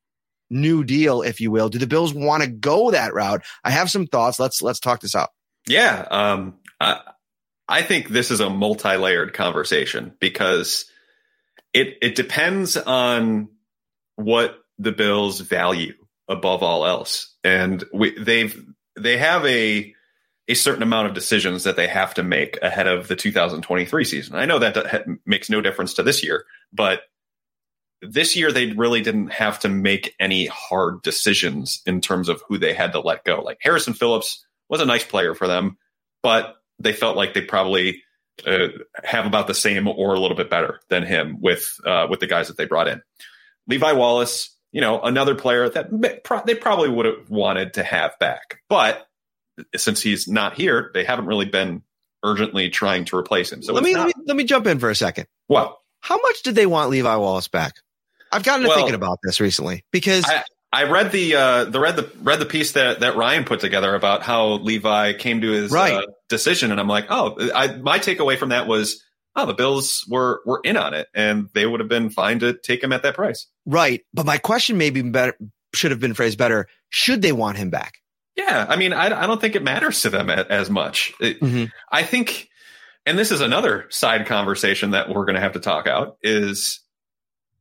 new deal, if you will? Do the Bills want to go that route? I have some thoughts. Let's let's talk this out. Yeah, um, I, I think this is a multi-layered conversation because It it depends on what the Bills value above all else, and we, they've they have a a certain amount of decisions that they have to make ahead of the two thousand twenty-three season. I know that, that makes no difference to this year, but this year they really didn't have to make any hard decisions in terms of who they had to let go. Like Harrison Phillips was a nice player for them, but they felt like they probably Uh, have about the same or a little bit better than him with uh, with the guys that they brought in. Levi Wallace, you know, another player that pro- they probably would have wanted to have back. But since he's not here, they haven't really been urgently trying to replace him. So let me, not- let me let me jump in for a second. What? How much did they want Levi Wallace back? I've gotten to well, thinking about this recently because I, I read the uh, the read the read the piece that, that Ryan put together about how Levi came to his right. uh, decision, and I'm like, oh, I, my takeaway from that was, oh, the Bills were were in on it, and they would have been fine to take him at that price. Right, but my question maybe better should have been phrased better. Should they want him back? Yeah, I mean, I, I don't think it matters to them as much. It, mm-hmm. I think, and this is another side conversation that we're going to have to talk out, is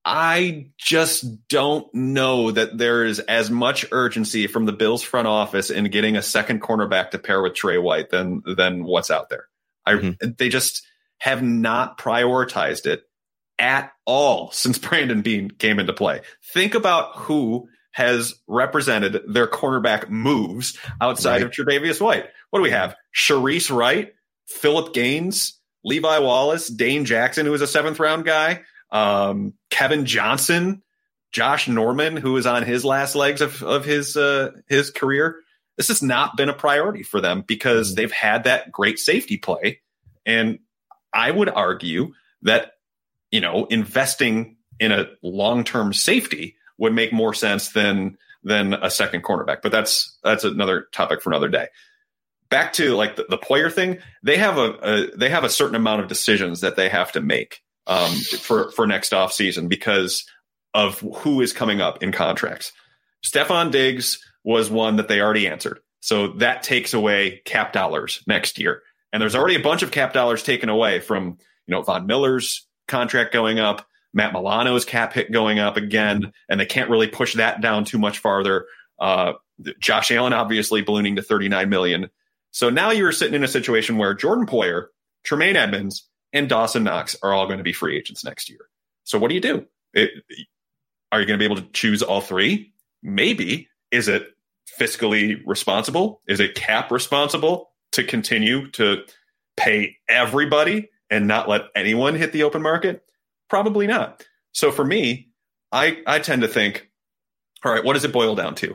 I just don't know that there is as much urgency from the Bills front office in getting a second cornerback to pair with Trey White than than what's out there. I mm-hmm. They just have not prioritized it at all since Brandon Beane came into play. Think about who has represented their cornerback moves outside right. of Tre'Davious White. What do we have? Sharice Wright, Phillip Gaines, Levi Wallace, Dane Jackson, who was a seventh round guy, um, Kevin Johnson, Josh Norman, who is on his last legs of, of his uh, his career. This has not been a priority for them because they've had that great safety play. And I would argue that, you know, investing in a long-term safety would make more sense than than a second cornerback. But that's that's another topic for another day. Back to like the, the Poyer thing, they have a, a they have a certain amount of decisions that they have to make um, for for next offseason because of who is coming up in contracts. Stephon Diggs was one that they already answered. So that takes away cap dollars next year. And there's already a bunch of cap dollars taken away from, you know, Von Miller's contract going up, Matt Milano's cap hit going up again, and they can't really push that down too much farther. Uh, Josh Allen obviously ballooning to thirty-nine million dollars. So now you're sitting in a situation where Jordan Poyer, Tremaine Edmonds, and Dawson Knox are all going to be free agents next year. So what do you do? It, are you going to be able to choose all three? Maybe. Is it fiscally responsible? Is it cap responsible to continue to pay everybody and not let anyone hit the open market? Probably not. So for me, I, I tend to think, all right, what does it boil down to?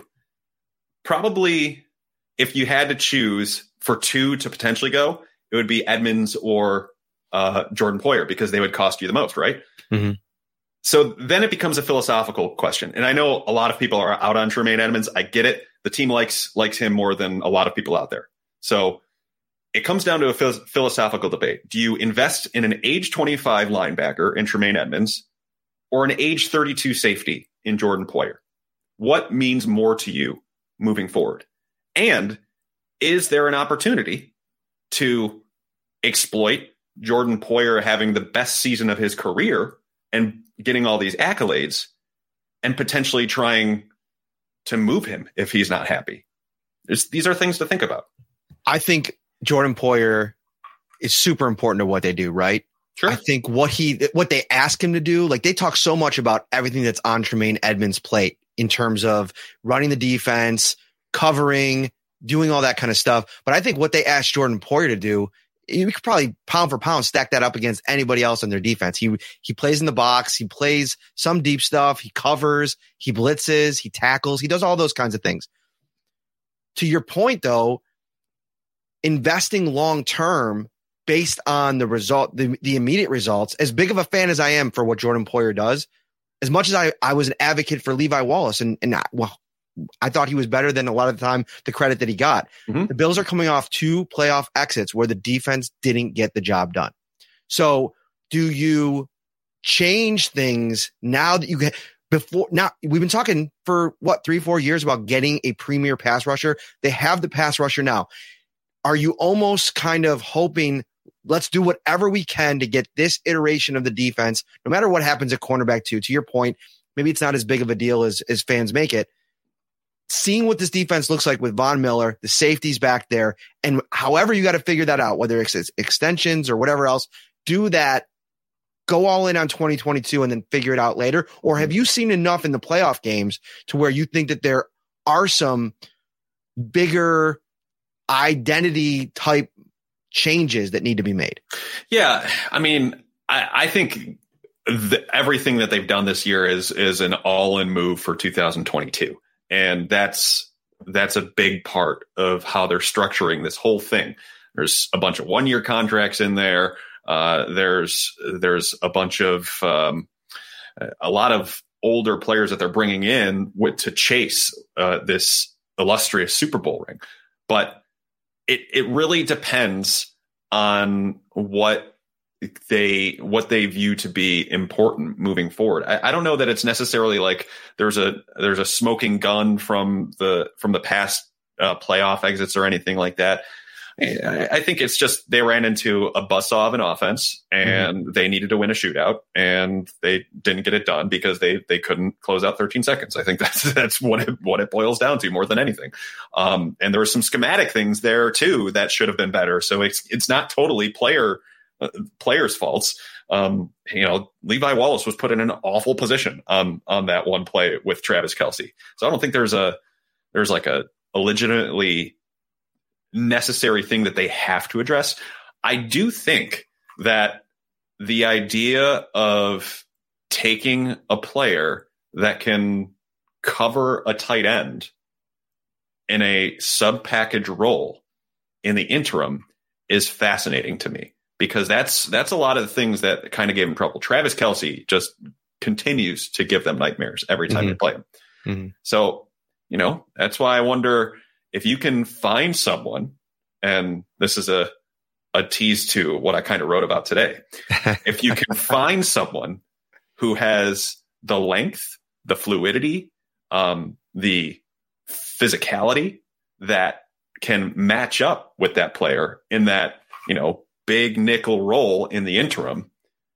Probably if you had to choose for two to potentially go, it would be Edmonds or uh, Jordan Poyer because they would cost you the most, right? Mm-hmm. So then it becomes a philosophical question. And I know a lot of people are out on Tremaine Edmonds. I get it. The team likes likes him more than a lot of people out there. So it comes down to a phil- philosophical debate. Do you invest in an age twenty-five linebacker in Tremaine Edmonds or an age thirty-two safety in Jordan Poyer? What means more to you moving forward? And is there an opportunity to exploit Jordan Poyer having the best season of his career and getting all these accolades and potentially trying to move him if he's not happy? There's, these are things to think about. I think Jordan Poyer is super important to what they do, right? Sure. I think what he, what they ask him to do, like they talk so much about everything that's on Tremaine Edmonds' plate in terms of running the defense, covering, doing all that kind of stuff. But I think what they asked Jordan Poyer to do, you could probably pound for pound stack that up against anybody else on their defense. He he plays in the box. He plays some deep stuff. He covers. He blitzes. He tackles. He does all those kinds of things. To your point, though, investing long term based on the result, the, the immediate results, as big of a fan as I am for what Jordan Poyer does, as much as I, I was an advocate for Levi Wallace, and, and I, well, I thought he was better than a lot of the time, the credit that he got. Mm-hmm. The Bills are coming off two playoff exits where the defense didn't get the job done. So do you change things now that you get before? Now we've been talking for what, three, four years about getting a premier pass rusher. They have the pass rusher now. Are you almost kind of hoping, let's do whatever we can to get this iteration of the defense, no matter what happens at cornerback two, to your point, maybe it's not as big of a deal as, as fans make it. Seeing what this defense looks like with Von Miller, the safeties back there, and however you got to figure that out, whether it's extensions or whatever else, do that, go all in on twenty twenty-two and then figure it out later? Or have you seen enough in the playoff games to where you think that there are some bigger identity type changes that need to be made? Yeah. I mean, I, I think the, everything that they've done this year is, is an all in move for two thousand twenty-two. And that's that's a big part of how they're structuring this whole thing. There's a bunch of one-year contracts in there. Uh, there's there's a bunch of um, a lot of older players that they're bringing in with, to chase uh, this illustrious Super Bowl ring. But it it really depends on what they what they view to be important moving forward. I, I don't know that it's necessarily like there's a there's a smoking gun from the from the past uh, playoff exits or anything like that. I think it's just they ran into a buzzsaw of an offense, and mm-hmm. they needed to win a shootout, and they didn't get it done because they they couldn't close out thirteen seconds. I think that's that's what it, what it boils down to more than anything. Um, and there were some schematic things there too that should have been better. So it's it's not totally player uh, players' faults. Um, you know, Levi Wallace was put in an awful position on on that one play with Travis Kelce. So I don't think there's a there's like a, a legitimately necessary thing that they have to address. I do think that the idea of taking a player that can cover a tight end in a sub package role in the interim is fascinating to me, because that's that's a lot of the things that kind of gave him trouble. Travis Kelce just continues to give them nightmares every time mm-hmm. they play him. Mm-hmm. So, you know, that's why I wonder if you can find someone, and this is a, a tease to what I kind of wrote about today. If you can find someone who has the length, the fluidity, um, the physicality that can match up with that player in that, you know, big nickel role in the interim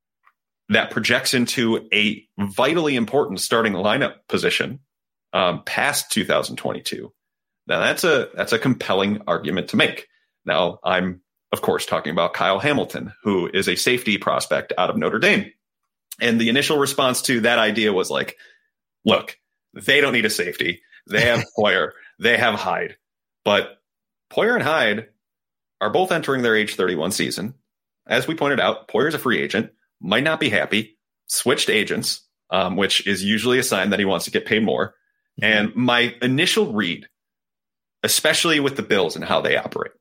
that projects into a vitally important starting lineup position um, past two thousand twenty-two. Now that's a, that's a compelling argument to make. Now I'm, of course, talking about Kyle Hamilton, who is a safety prospect out of Notre Dame. And the initial response to that idea was like, look, they don't need a safety. They have Poyer, they have Hyde, but Poyer and Hyde are both entering their age thirty-one season. As we pointed out, Poyer's a free agent, might not be happy, switched agents, um, which is usually a sign that he wants to get paid more. Mm-hmm. And my initial read, especially with the Bills and how they operate,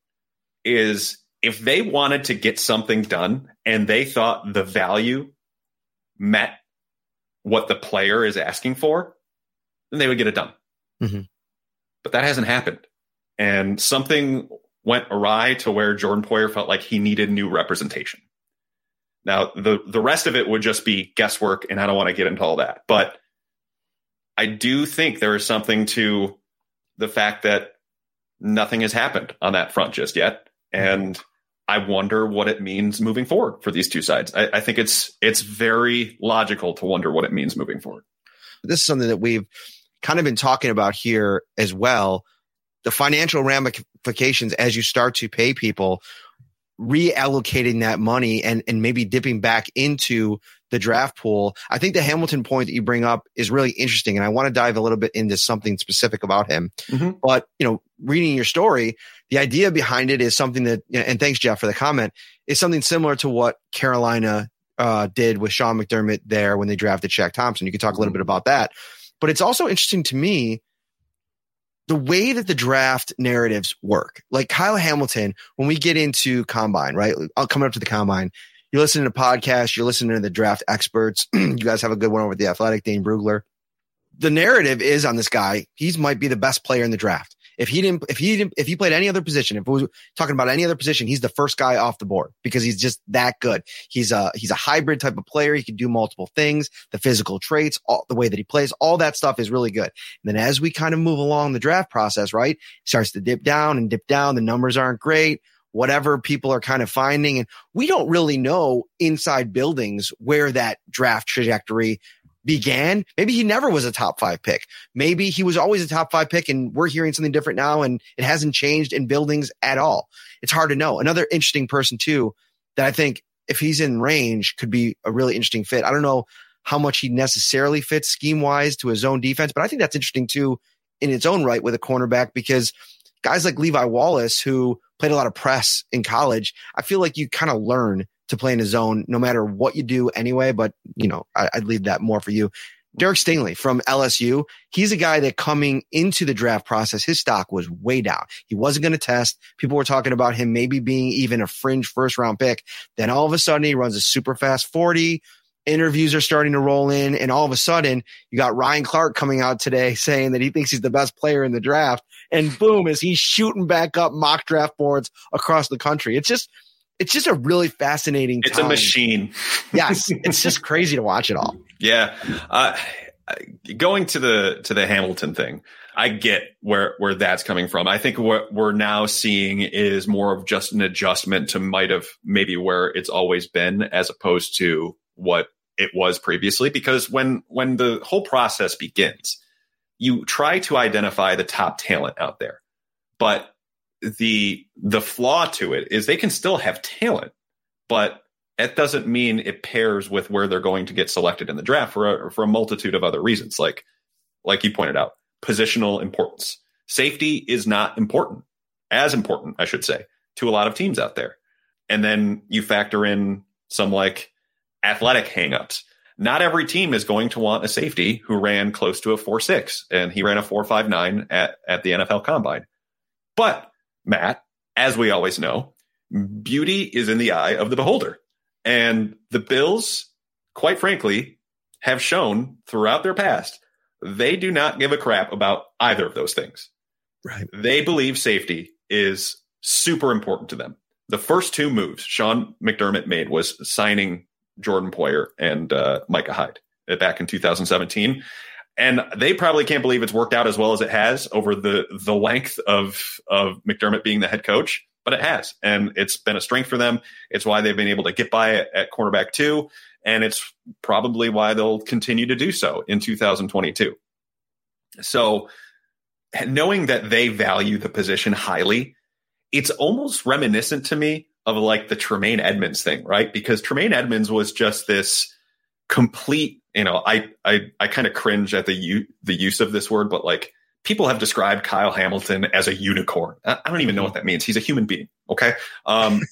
is if they wanted to get something done and they thought the value met what the player is asking for, then they would get it done. Mm-hmm. But that hasn't happened. And something went awry to where Jordan Poyer felt like he needed new representation. Now, the, the rest of it would just be guesswork, and I don't want to get into all that. But I do think there is something to the fact that nothing has happened on that front just yet. And I wonder what it means moving forward for these two sides. I, I think it's it's very logical to wonder what it means moving forward. This is something that we've kind of been talking about here as well. The financial ramifications as you start to pay people, reallocating that money and, and maybe dipping back into the draft pool. I think the Hamilton point that you bring up is really interesting. And I want to dive a little bit into something specific about him. Mm-hmm. But, you know, reading your story, the idea behind it is something that, and thanks, Jeff, for the comment, is something similar to what Carolina uh, did with Sean McDermott there when they drafted Shaq Thompson. You could talk a little bit about that. But it's also interesting to me the way that the draft narratives work. Like Kyle Hamilton, when we get into combine, right? Coming up to the combine, you're listening to podcasts, you're listening to the draft experts. You guys have a good one over at The Athletic, Dane Brugler. The narrative is on this guy, he might be the best player in the draft. If he didn't, if he didn't, if he played any other position, if we were talking about any other position, he's the first guy off the board because he's just that good. He's a, he's a hybrid type of player. He can do multiple things, the physical traits, all the way that he plays, all that stuff is really good. And then as we kind of move along the draft process, right, starts to dip down and dip down. The numbers aren't great, whatever people are kind of finding. And we don't really know inside buildings where that draft trajectory began. Maybe he never was a top five pick. Maybe he was always a top five pick and we're hearing something different now and it hasn't changed in buildings at all. It's hard to know. Another interesting person too, that I think if he's in range could be a really interesting fit. I don't know how much he necessarily fits scheme wise to his own defense, but I think that's interesting too in its own right with a cornerback, because guys like Levi Wallace, who played a lot of press in college, I feel like you kind of learn to play in a zone no matter what you do anyway. But, you know, I, I'd leave that more for you. Derek Stingley from L S U. He's a guy that coming into the draft process, his stock was way down. He wasn't going to test. People were talking about him maybe being even a fringe first round pick. Then all of a sudden he runs a super fast forty. Interviews are starting to roll in. And all of a sudden you got Ryan Clark coming out today saying that he thinks he's the best player in the draft. And boom, is he shooting back up mock draft boards across the country. It's just, It's just a really fascinating time. It's a machine. Yes. It's just crazy to watch it all. Yeah. Uh, going to the, to the Hamilton thing. I get where, where that's coming from. I think what we're now seeing is more of just an adjustment to might have maybe where it's always been as opposed to what it was previously. Because when, when the whole process begins, you try to identify the top talent out there, but the, the flaw to it is they can still have talent, but that doesn't mean it pairs with where they're going to get selected in the draft for a, for a multitude of other reasons. Like, like you pointed out, positional importance. Safety is not important, as important, I should say, to a lot of teams out there. And then you factor in some like athletic hangups. Not every team is going to want a safety who ran close to a four six, and he ran a four five nine at, at the N F L Combine. But, Matt, as we always know, beauty is in the eye of the beholder. And the Bills, quite frankly, have shown throughout their past, they do not give a crap about either of those things. Right. They believe safety is super important to them. The first two moves Sean McDermott made was signing Jordan Poyer and uh, Micah Hyde back in two thousand seventeen. And they probably can't believe it's worked out as well as it has over the, the length of, of McDermott being the head coach. But it has, and it's been a strength for them. It's why they've been able to get by at, at cornerback too, and it's probably why they'll continue to do so in two thousand twenty-two. So knowing that they value the position highly, it's almost reminiscent to me of like the Tremaine Edmonds thing, right? Because Tremaine Edmonds was just this complete, you know, I I, I kind of cringe at the u- the use of this word, but like, people have described Kyle Hamilton as a unicorn. I don't even know what that means. He's a human being. Okay. Um,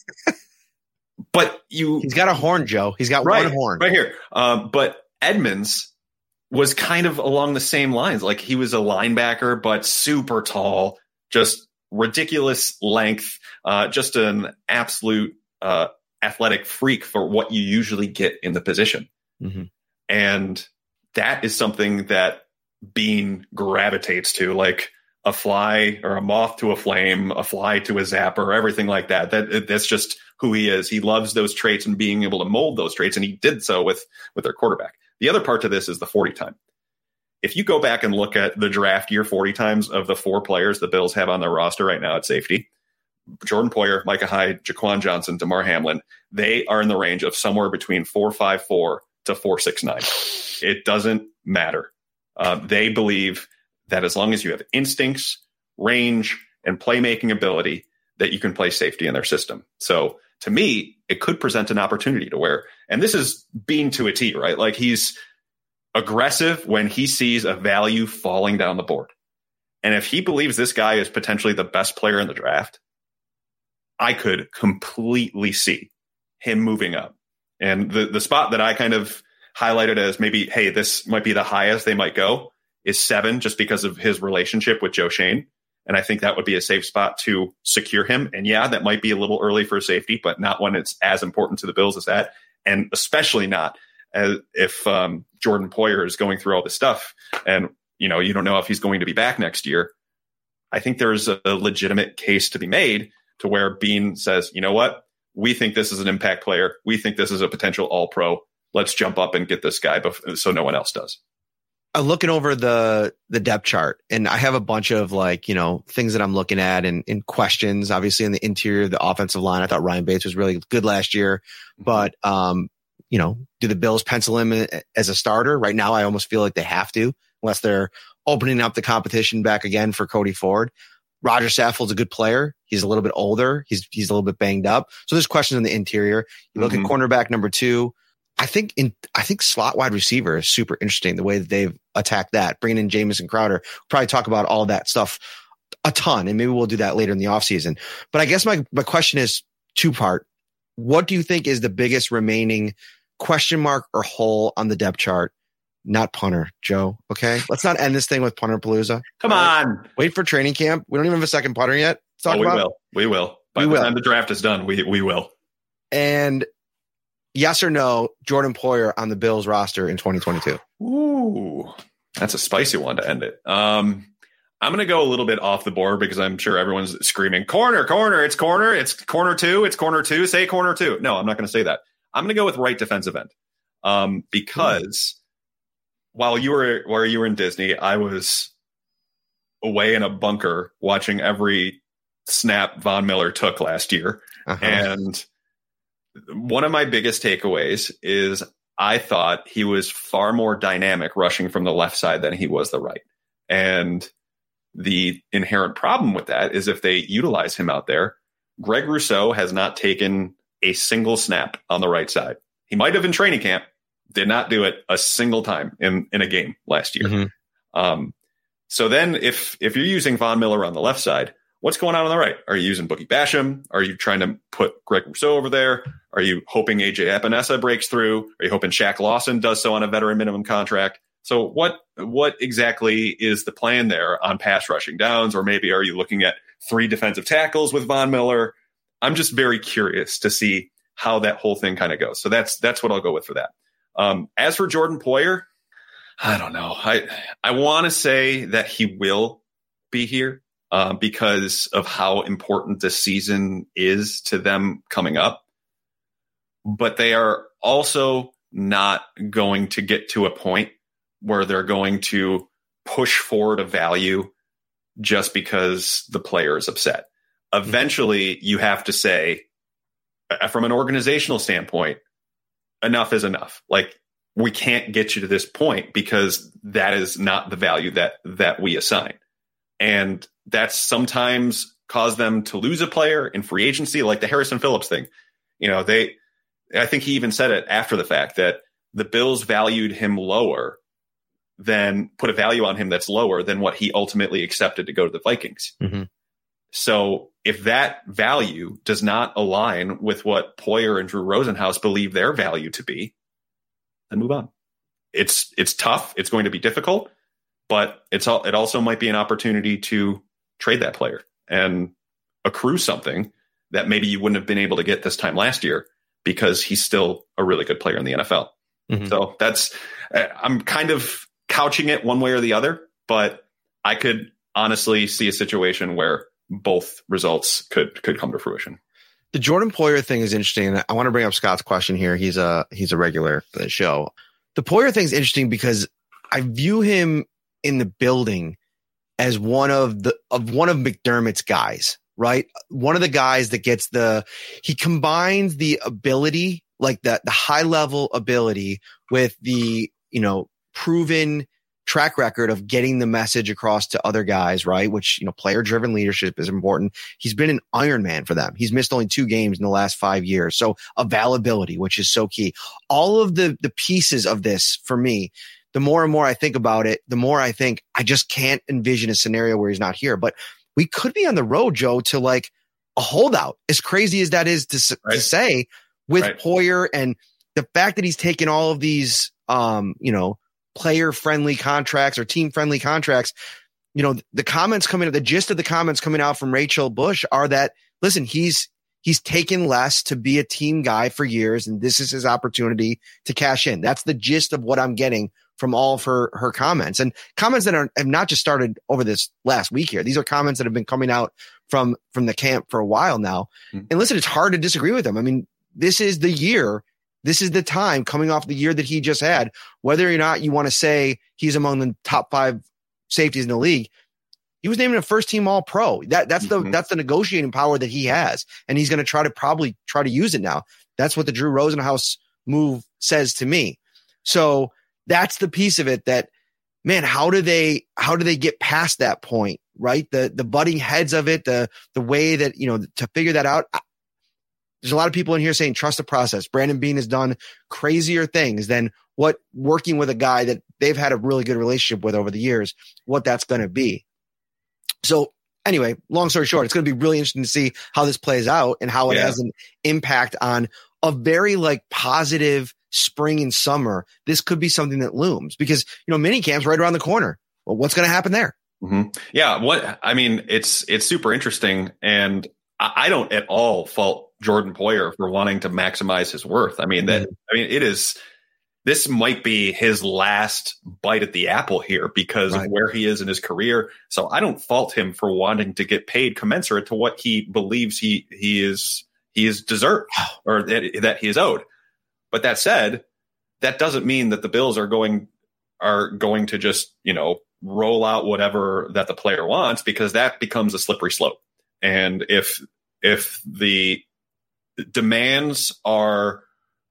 but you, he's got a horn, Joe. He's got right, one horn right here. Um, but Edmonds was kind of along the same lines. Like he was a linebacker, but super tall, just ridiculous length, uh, just an absolute, uh, athletic freak for what you usually get in the position. Mm-hmm. And that is something that Bean gravitates to, like a fly or a moth to a flame, a fly to a zapper, everything like that. That that's just who he is. He loves those traits and being able to mold those traits, and he did so with with their quarterback. The other part to this is the forty time. If you go back and look at the draft year forty times of the four players the Bills have on their roster right now at safety, Jordan Poyer, Micah Hyde, Jaquan Johnson, DeMar Hamlin, they are in the range of somewhere between four five four to four six nine. It doesn't matter. Uh, they believe that as long as you have instincts, range, and playmaking ability, that you can play safety in their system. So to me, it could present an opportunity to where, and this is Bean to a T, right? Like he's aggressive when he sees a value falling down the board. And if he believes this guy is potentially the best player in the draft, I could completely see him moving up. And the, the spot that I kind of highlighted as maybe, hey, this might be the highest they might go is seven, just because of his relationship with Joe Schoen. And I think that would be a safe spot to secure him. And yeah, that might be a little early for safety, but not when it's as important to the Bills as that. And especially not as if um, Jordan Poyer is going through all this stuff and, you know, you don't know if he's going to be back next year. I think there's a, a legitimate case to be made to where Bean says, you know what, we think this is an impact player. We think this is a potential all pro. Let's jump up and get this guy before, so no one else does. I'm looking over the the depth chart, and I have a bunch of like, you know, things that I'm looking at and, and questions, obviously in the interior, the offensive line. I thought Ryan Bates was really good last year, but, um, you know, do the Bills pencil him as a starter? Right now, I almost feel like they have to, unless they're opening up the competition back again for Cody Ford. Roger Saffold's a good player. He's a little bit older. He's, he's a little bit banged up. So there's questions in the interior. You look mm-hmm. at cornerback number two. I think in, I think slot wide receiver is super interesting, the way that they've attacked that, bringing in Jamison Crowder. We'll probably talk about all that stuff a ton, and maybe we'll do that later in the offseason. But I guess my, my question is two part. What do you think is the biggest remaining question mark or hole on the depth chart? Not punter, Joe. Okay. Let's not end this thing with punter palooza. Come right? on. Wait for training camp. We don't even have a second punter yet. Let's talk oh, we about will. We will. By we the will. time the draft is done, we we will. And yes or no, Jordan Poyer on the Bills roster in twenty twenty-two? Ooh, that's a spicy one to end it. Um, I'm going to go a little bit off the board because I'm sure everyone's screaming, corner, corner, it's corner, it's corner two, it's corner two, say corner two. No, I'm not going to say that. I'm going to go with right defensive end um, because mm. while you were while you were in Disney, I was away in a bunker watching every snap Von Miller took last year. Uh-huh. And one of my biggest takeaways is I thought he was far more dynamic rushing from the left side than he was the right. And the inherent problem with that is if they utilize him out there, Greg Rousseau has not taken a single snap on the right side. He might have in training camp, did not do it a single time in, in a game last year. Mm-hmm. Um, so then if, if you're using Von Miller on the left side, what's going on on the right? Are you using Boogie Basham? Are you trying to put Greg Rousseau over there? Are you hoping A J Epinesa breaks through? Are you hoping Shaq Lawson does so on a veteran minimum contract? So what what exactly is the plan there on pass rushing downs? Or maybe are you looking at three defensive tackles with Von Miller? I'm just very curious to see how that whole thing kind of goes. So that's that's what I'll go with for that. Um, as for Jordan Poyer, I don't know. I I want to say that he will be here uh, because of how important this season is to them coming up. But they are also not going to get to a point where they're going to push forward a value just because the player is upset. Eventually, you have to say, from an organizational standpoint, enough is enough. Like, we can't get you to this point because that is not the value that that we assign. And that's sometimes caused them to lose a player in free agency, like the Harrison Phillips thing. You know, they, I think he even said it after the fact that the Bills valued him lower than put a value on him that's lower than what he ultimately accepted to go to the Vikings. Mm-hmm. So if that value does not align with what Poyer and Drew Rosenhaus believe their value to be, then move on. It's it's tough. It's going to be difficult, but it's all, it also might be an opportunity to trade that player and accrue something that maybe you wouldn't have been able to get this time last year because he's still a really good player in the N F L. Mm-hmm. So that's, I'm kind of couching it one way or the other, but I could honestly see a situation where both results could could come to fruition. The Jordan Poyer thing is interesting, and I want to bring up Scott's question here. He's a he's a regular for the show. The Poyer thing is interesting because I view him in the building as one of the of one of McDermott's guys, right? One of the guys that gets the he combines the ability, like the the high level ability, with the you know proven track record of getting the message across to other guys, right? Which, you know, player driven leadership is important. He's been an Iron Man for them. He's missed only two games in the last five years. So availability, which is so key. All of the, the pieces of this for me, the more and more I think about it, the more I think I just can't envision a scenario where he's not here. But we could be on the road, Joe, to like a holdout, as crazy as that is to, right. to say, with right. Poyer and the fact that he's taken all of these, um, you know, player friendly contracts or team friendly contracts. You know, the comments coming, the gist of the comments coming out from Rachel Bush are that, listen, he's, he's taken less to be a team guy for years, and this is his opportunity to cash in. That's the gist of what I'm getting from all of her, her comments, and comments that are, have not just started over this last week here. These are comments that have been coming out from, from the camp for a while now. Mm-hmm. And listen, it's hard to disagree with them. I mean, this is the year. This is the time coming off the year that he just had, whether or not you want to say he's among the top five safeties in the league. He was named a first team all pro. That that's the, mm-hmm. that's the negotiating power that he has. And he's going to try to probably try to use it now. That's what the Drew Rosenhaus move says to me. So that's the piece of it that, man, how do they, how do they get past that point? Right. The, the butting heads of it, the, the way that, you know, to figure that out. There's a lot of people in here saying trust the process. Brandon Beane has done crazier things than what working with a guy that they've had a really good relationship with over the years, what that's going to be. So anyway, long story short, it's going to be really interesting to see how this plays out and how it yeah. has an impact on a very like positive spring and summer. This could be something that looms because, you know, mini camp's right around the corner. Well, what's going to happen there? Mm-hmm. Yeah. What, I mean, it's, it's super interesting, and I, I don't at all fault Jordan Poyer for wanting to maximize his worth. I mean, that, I mean, it is, this might be his last bite at the apple here because right. of where he is in his career. So I don't fault him for wanting to get paid commensurate to what he believes he, he is, he is deserved or that, that he is owed. But that said, that doesn't mean that the Bills are going, are going to just, you know, roll out whatever that the player wants, because that becomes a slippery slope. And if if the demands are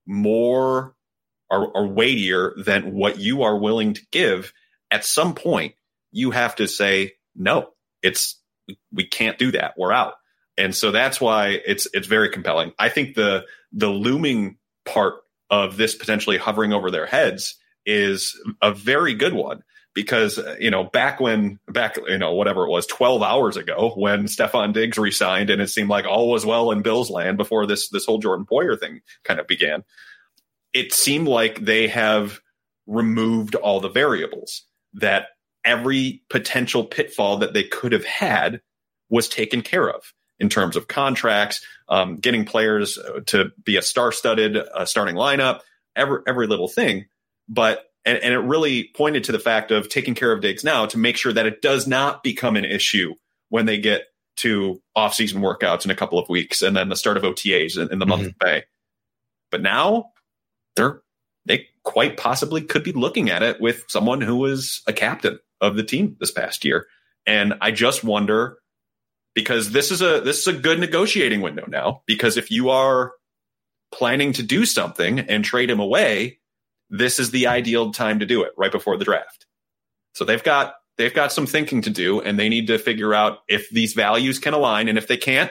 more are, are weightier than what you are willing to give, at some point you have to say, no, it's we can't do that. We're out. And so that's why it's it's very compelling. I think the the looming part of this potentially hovering over their heads is a very good one, because, you know, back when back, you know, whatever it was, twelve hours ago, when Stephon Diggs resigned and it seemed like all was well in Bills land before this this whole Jordan Poyer thing kind of began, it seemed like they have removed all the variables, that every potential pitfall that they could have had was taken care of in terms of contracts, um, getting players to be a star-studded uh, starting lineup, every every little thing. But and, and it really pointed to the fact of taking care of Diggs now to make sure that it does not become an issue when they get to off-season workouts in a couple of weeks and then the start of O T As in, in the month mm-hmm. of May. But now they're they quite possibly could be looking at it with someone who was a captain of the team this past year. And I just wonder, because this is a this is a good negotiating window now, because if you are planning to do something and trade him away, this is the ideal time to do it, right before the draft. So they've got they've got some thinking to do, and they need to figure out if these values can align. And if they can't,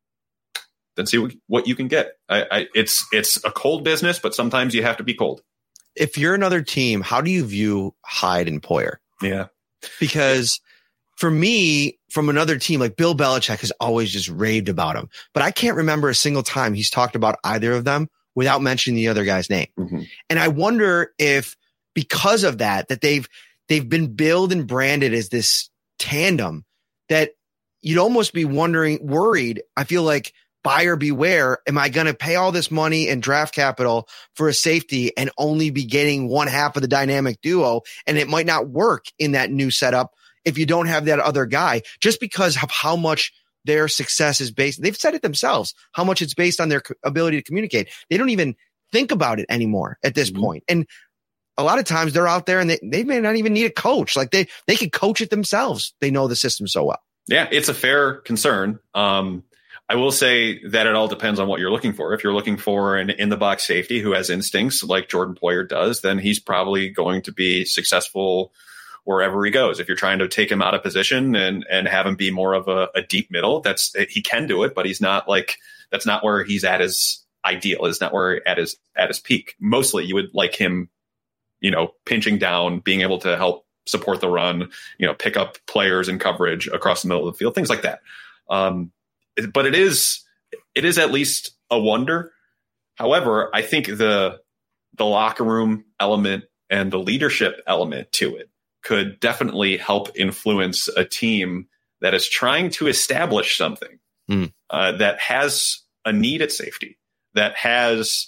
then see what, what you can get. I, I, it's it's a cold business, but sometimes you have to be cold. If you're another team, how do you view Hyde and Poyer? Yeah, because for me, from another team, like Bill Belichick has always just raved about him, but I can't remember a single time he's talked about either of them without mentioning the other guy's name. Mm-hmm. And I wonder if because of that, that they've, they've been billed and branded as this tandem that you'd almost be wondering, worried. I feel like buyer beware. Am I going to pay all this money and draft capital for a safety and only be getting one half of the dynamic duo? And it might not work in that new setup if you don't have that other guy, just because of how much their success is based. They've said it themselves, how much it's based on their ability to communicate. They don't even think about it anymore at this mm-hmm. point. And a lot of times they're out there and they, they may not even need a coach. Like they, they can coach it themselves. They know the system so well. Yeah, it's a fair concern. Um, I will say that it all depends on what you're looking for. If you're looking for an in-the-box safety who has instincts like Jordan Poyer does, then he's probably going to be successful wherever he goes. If you're trying to take him out of position and, and have him be more of a, a deep middle, that's he can do it, but he's not like, that's not where he's at his ideal. It's not where at his, at his peak. Mostly you would like him, you know, pinching down, being able to help support the run, you know, pick up players in coverage across the middle of the field, things like that. Um, but it is, it is at least a wonder. However, I think the, the locker room element and the leadership element to it could definitely help influence a team that is trying to establish something mm. uh, that has a need at safety, that has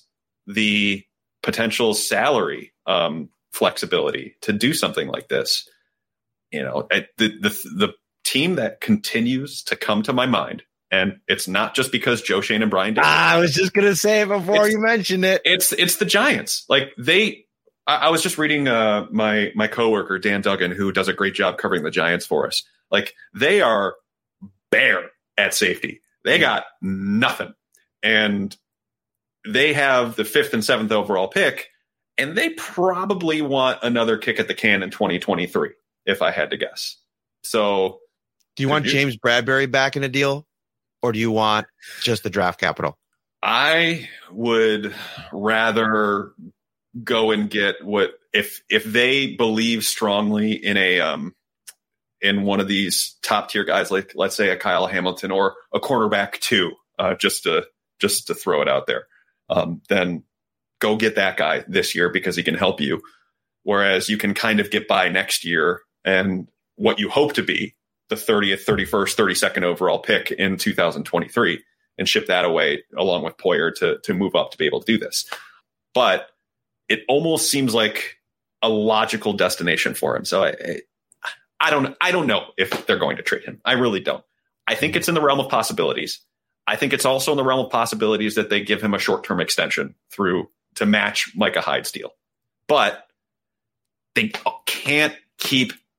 the potential salary um, flexibility to do something like this. You know, the, the the team that continues to come to my mind, and it's not just because Joe Schoen and Brian Daboll. I was just gonna say it before you mentioned it. It's it's the Giants. Like they. I was just reading uh, my my coworker, Dan Duggan, who does a great job covering the Giants for us. Like they are bare at safety. They got nothing. And they have the fifth and seventh overall pick, and they probably want another kick at the can in twenty twenty-three, if I had to guess. So do you want you, James Bradbury back in a deal, or do you want just the draft capital? I would rather go and get what if if they believe strongly in a um in one of these top tier guys, like let's say a Kyle Hamilton or a cornerback too, uh, just to just to throw it out there, um, then go get that guy this year because he can help you. Whereas you can kind of get by next year and what you hope to be the thirtieth, thirty-first, thirty-second overall pick in two thousand twenty-three and ship that away along with Poyer to to move up to be able to do this. But it almost seems like a logical destination for him. So I, I don't, I don't know if they're going to trade him. I really don't. I think it's in the realm of possibilities. I think it's also in the realm of possibilities that they give him a short-term extension through to match Micah Hyde's deal. But they can't keep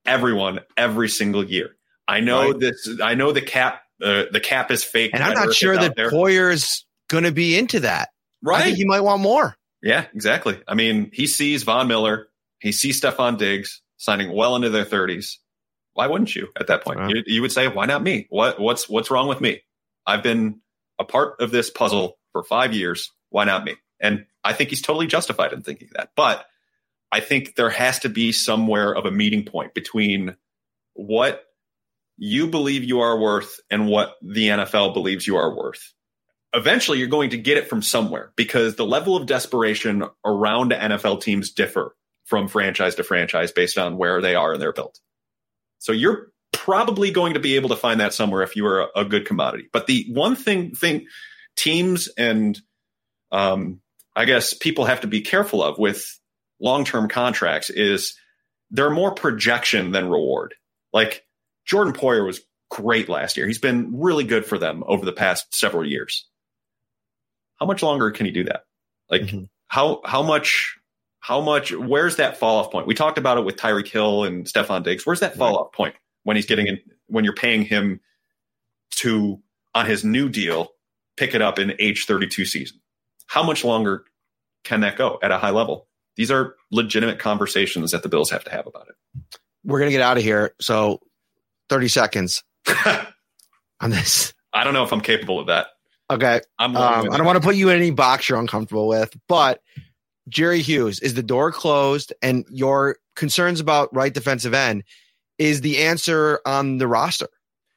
everyone every single year. I know right. this. I know the cap. Uh, the cap is fake, and I'm not sure that Poyer's going to be into that. Right? I think he might want more. Yeah, exactly. I mean, he sees Von Miller, he sees Stephon Diggs signing well into their thirties. Why wouldn't you at that point? Wow. You, you would say, why not me? What what's what's wrong with me? I've been a part of this puzzle for five years. Why not me? And I think he's totally justified in thinking that. But I think there has to be somewhere of a meeting point between what you believe you are worth and what the N F L believes you are worth. Eventually, you're going to get it from somewhere because the level of desperation around N F L teams differ from franchise to franchise based on where they are in their build. So you're probably going to be able to find that somewhere if you are a, a good commodity. But the one thing, thing teams and um, I guess people have to be careful of with long-term contracts is they're more projection than reward. Like Jordan Poyer was great last year. He's been really good for them over the past several years. How much longer can he do that? Like mm-hmm. how how much how much where's that fall off point? We talked about it with Tyreek Hill and Stephon Diggs. Where's that fall off point when he's getting in, when you're paying him to on his new deal pick it up in age thirty-two season? How much longer can that go at a high level? These are legitimate conversations that the Bills have to have about it. We're going to get out of here. So thirty seconds on this. I don't know if I'm capable of that. Okay. I'm um, I don't want to put you in any box you're uncomfortable with, but Jerry Hughes, is the door closed? And your concerns about right defensive end is the answer on the roster?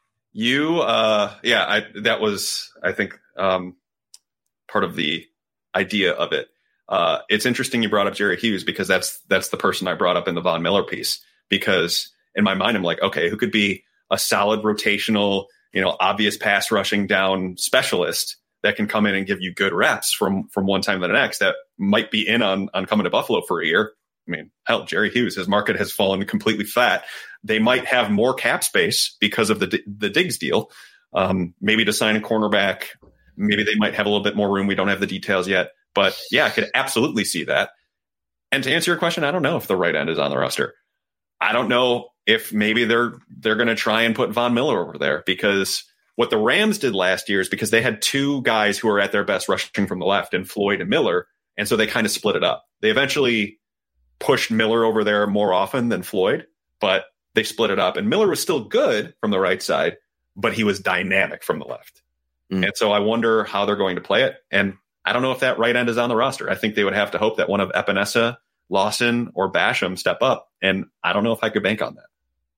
You, uh, yeah, I, that was, I think, um, part of the idea of it. Uh, it's interesting you brought up Jerry Hughes because that's that's the person I brought up in the Von Miller piece. Because in my mind, I'm like, okay, who could be a solid rotational, you know, obvious pass rushing down specialist that can come in and give you good reps from from one time to the next that might be in on on coming to Buffalo for a year. I mean, hell, Jerry Hughes, his market has fallen completely flat. They might have more cap space because of the the Diggs deal, um, maybe to sign a cornerback. Maybe they might have a little bit more room. We don't have the details yet. But yeah, I could absolutely see that. And to answer your question, I don't know if the right end is on the roster. I don't know if maybe they're they're going to try and put Von Miller over there because what the Rams did last year is because they had two guys who were at their best rushing from the left in Floyd and Miller. And so they kind of split it up. They eventually pushed Miller over there more often than Floyd, but they split it up. And Miller was still good from the right side, but he was dynamic from the left. Mm. And so I wonder how they're going to play it. And I don't know if that right end is on the roster. I think they would have to hope that one of Epinesa, Lawson, or Basham step up. And I don't know if I could bank on that.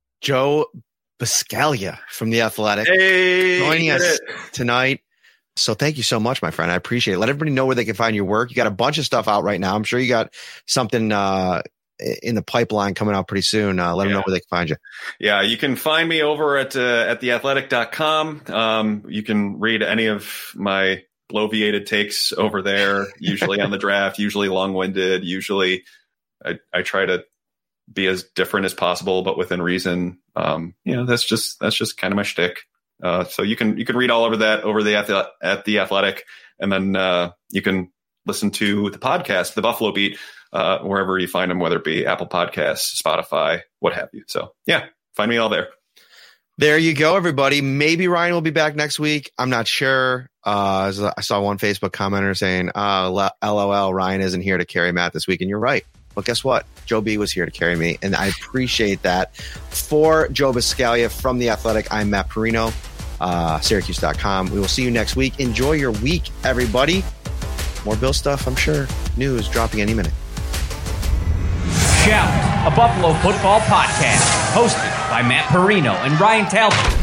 Joe Buscaglia from The Athletic hey, joining us it. tonight. So thank you so much, my friend. I appreciate it. Let everybody know where they can find your work. You got a bunch of stuff out right now. I'm sure you got something uh, in the pipeline coming out pretty soon. Uh, let yeah. them know where they can find you. Yeah, you can find me over at uh, at the athletic dot com. Um, you can read any of my bloviated takes over there, usually on the draft, usually long-winded. Usually I, I try to be as different as possible, but within reason. Um, you know, that's just, that's just kind of my shtick. Uh, so you can, you can read all over that over the, at the, at the Athletic. And then, uh, you can listen to the podcast, The Buffalo Beat, uh, wherever you find them, whether it be Apple Podcasts, Spotify, what have you. So yeah, find me all there. There you go, everybody. Maybe Ryan will be back next week. I'm not sure. Uh, I saw one Facebook commenter saying, uh, LOL, Ryan isn't here to carry Matt this week. And you're right. But guess what? Joe B was here to carry me. And I appreciate that. For Joe Buscaglia from The Athletic, I'm Matt Perino, uh, Syracuse dot com. We will see you next week. Enjoy your week, everybody. More Bill stuff, I'm sure. News dropping any minute. Shout, a Buffalo football podcast hosted by Matt Perino and Ryan Talbot.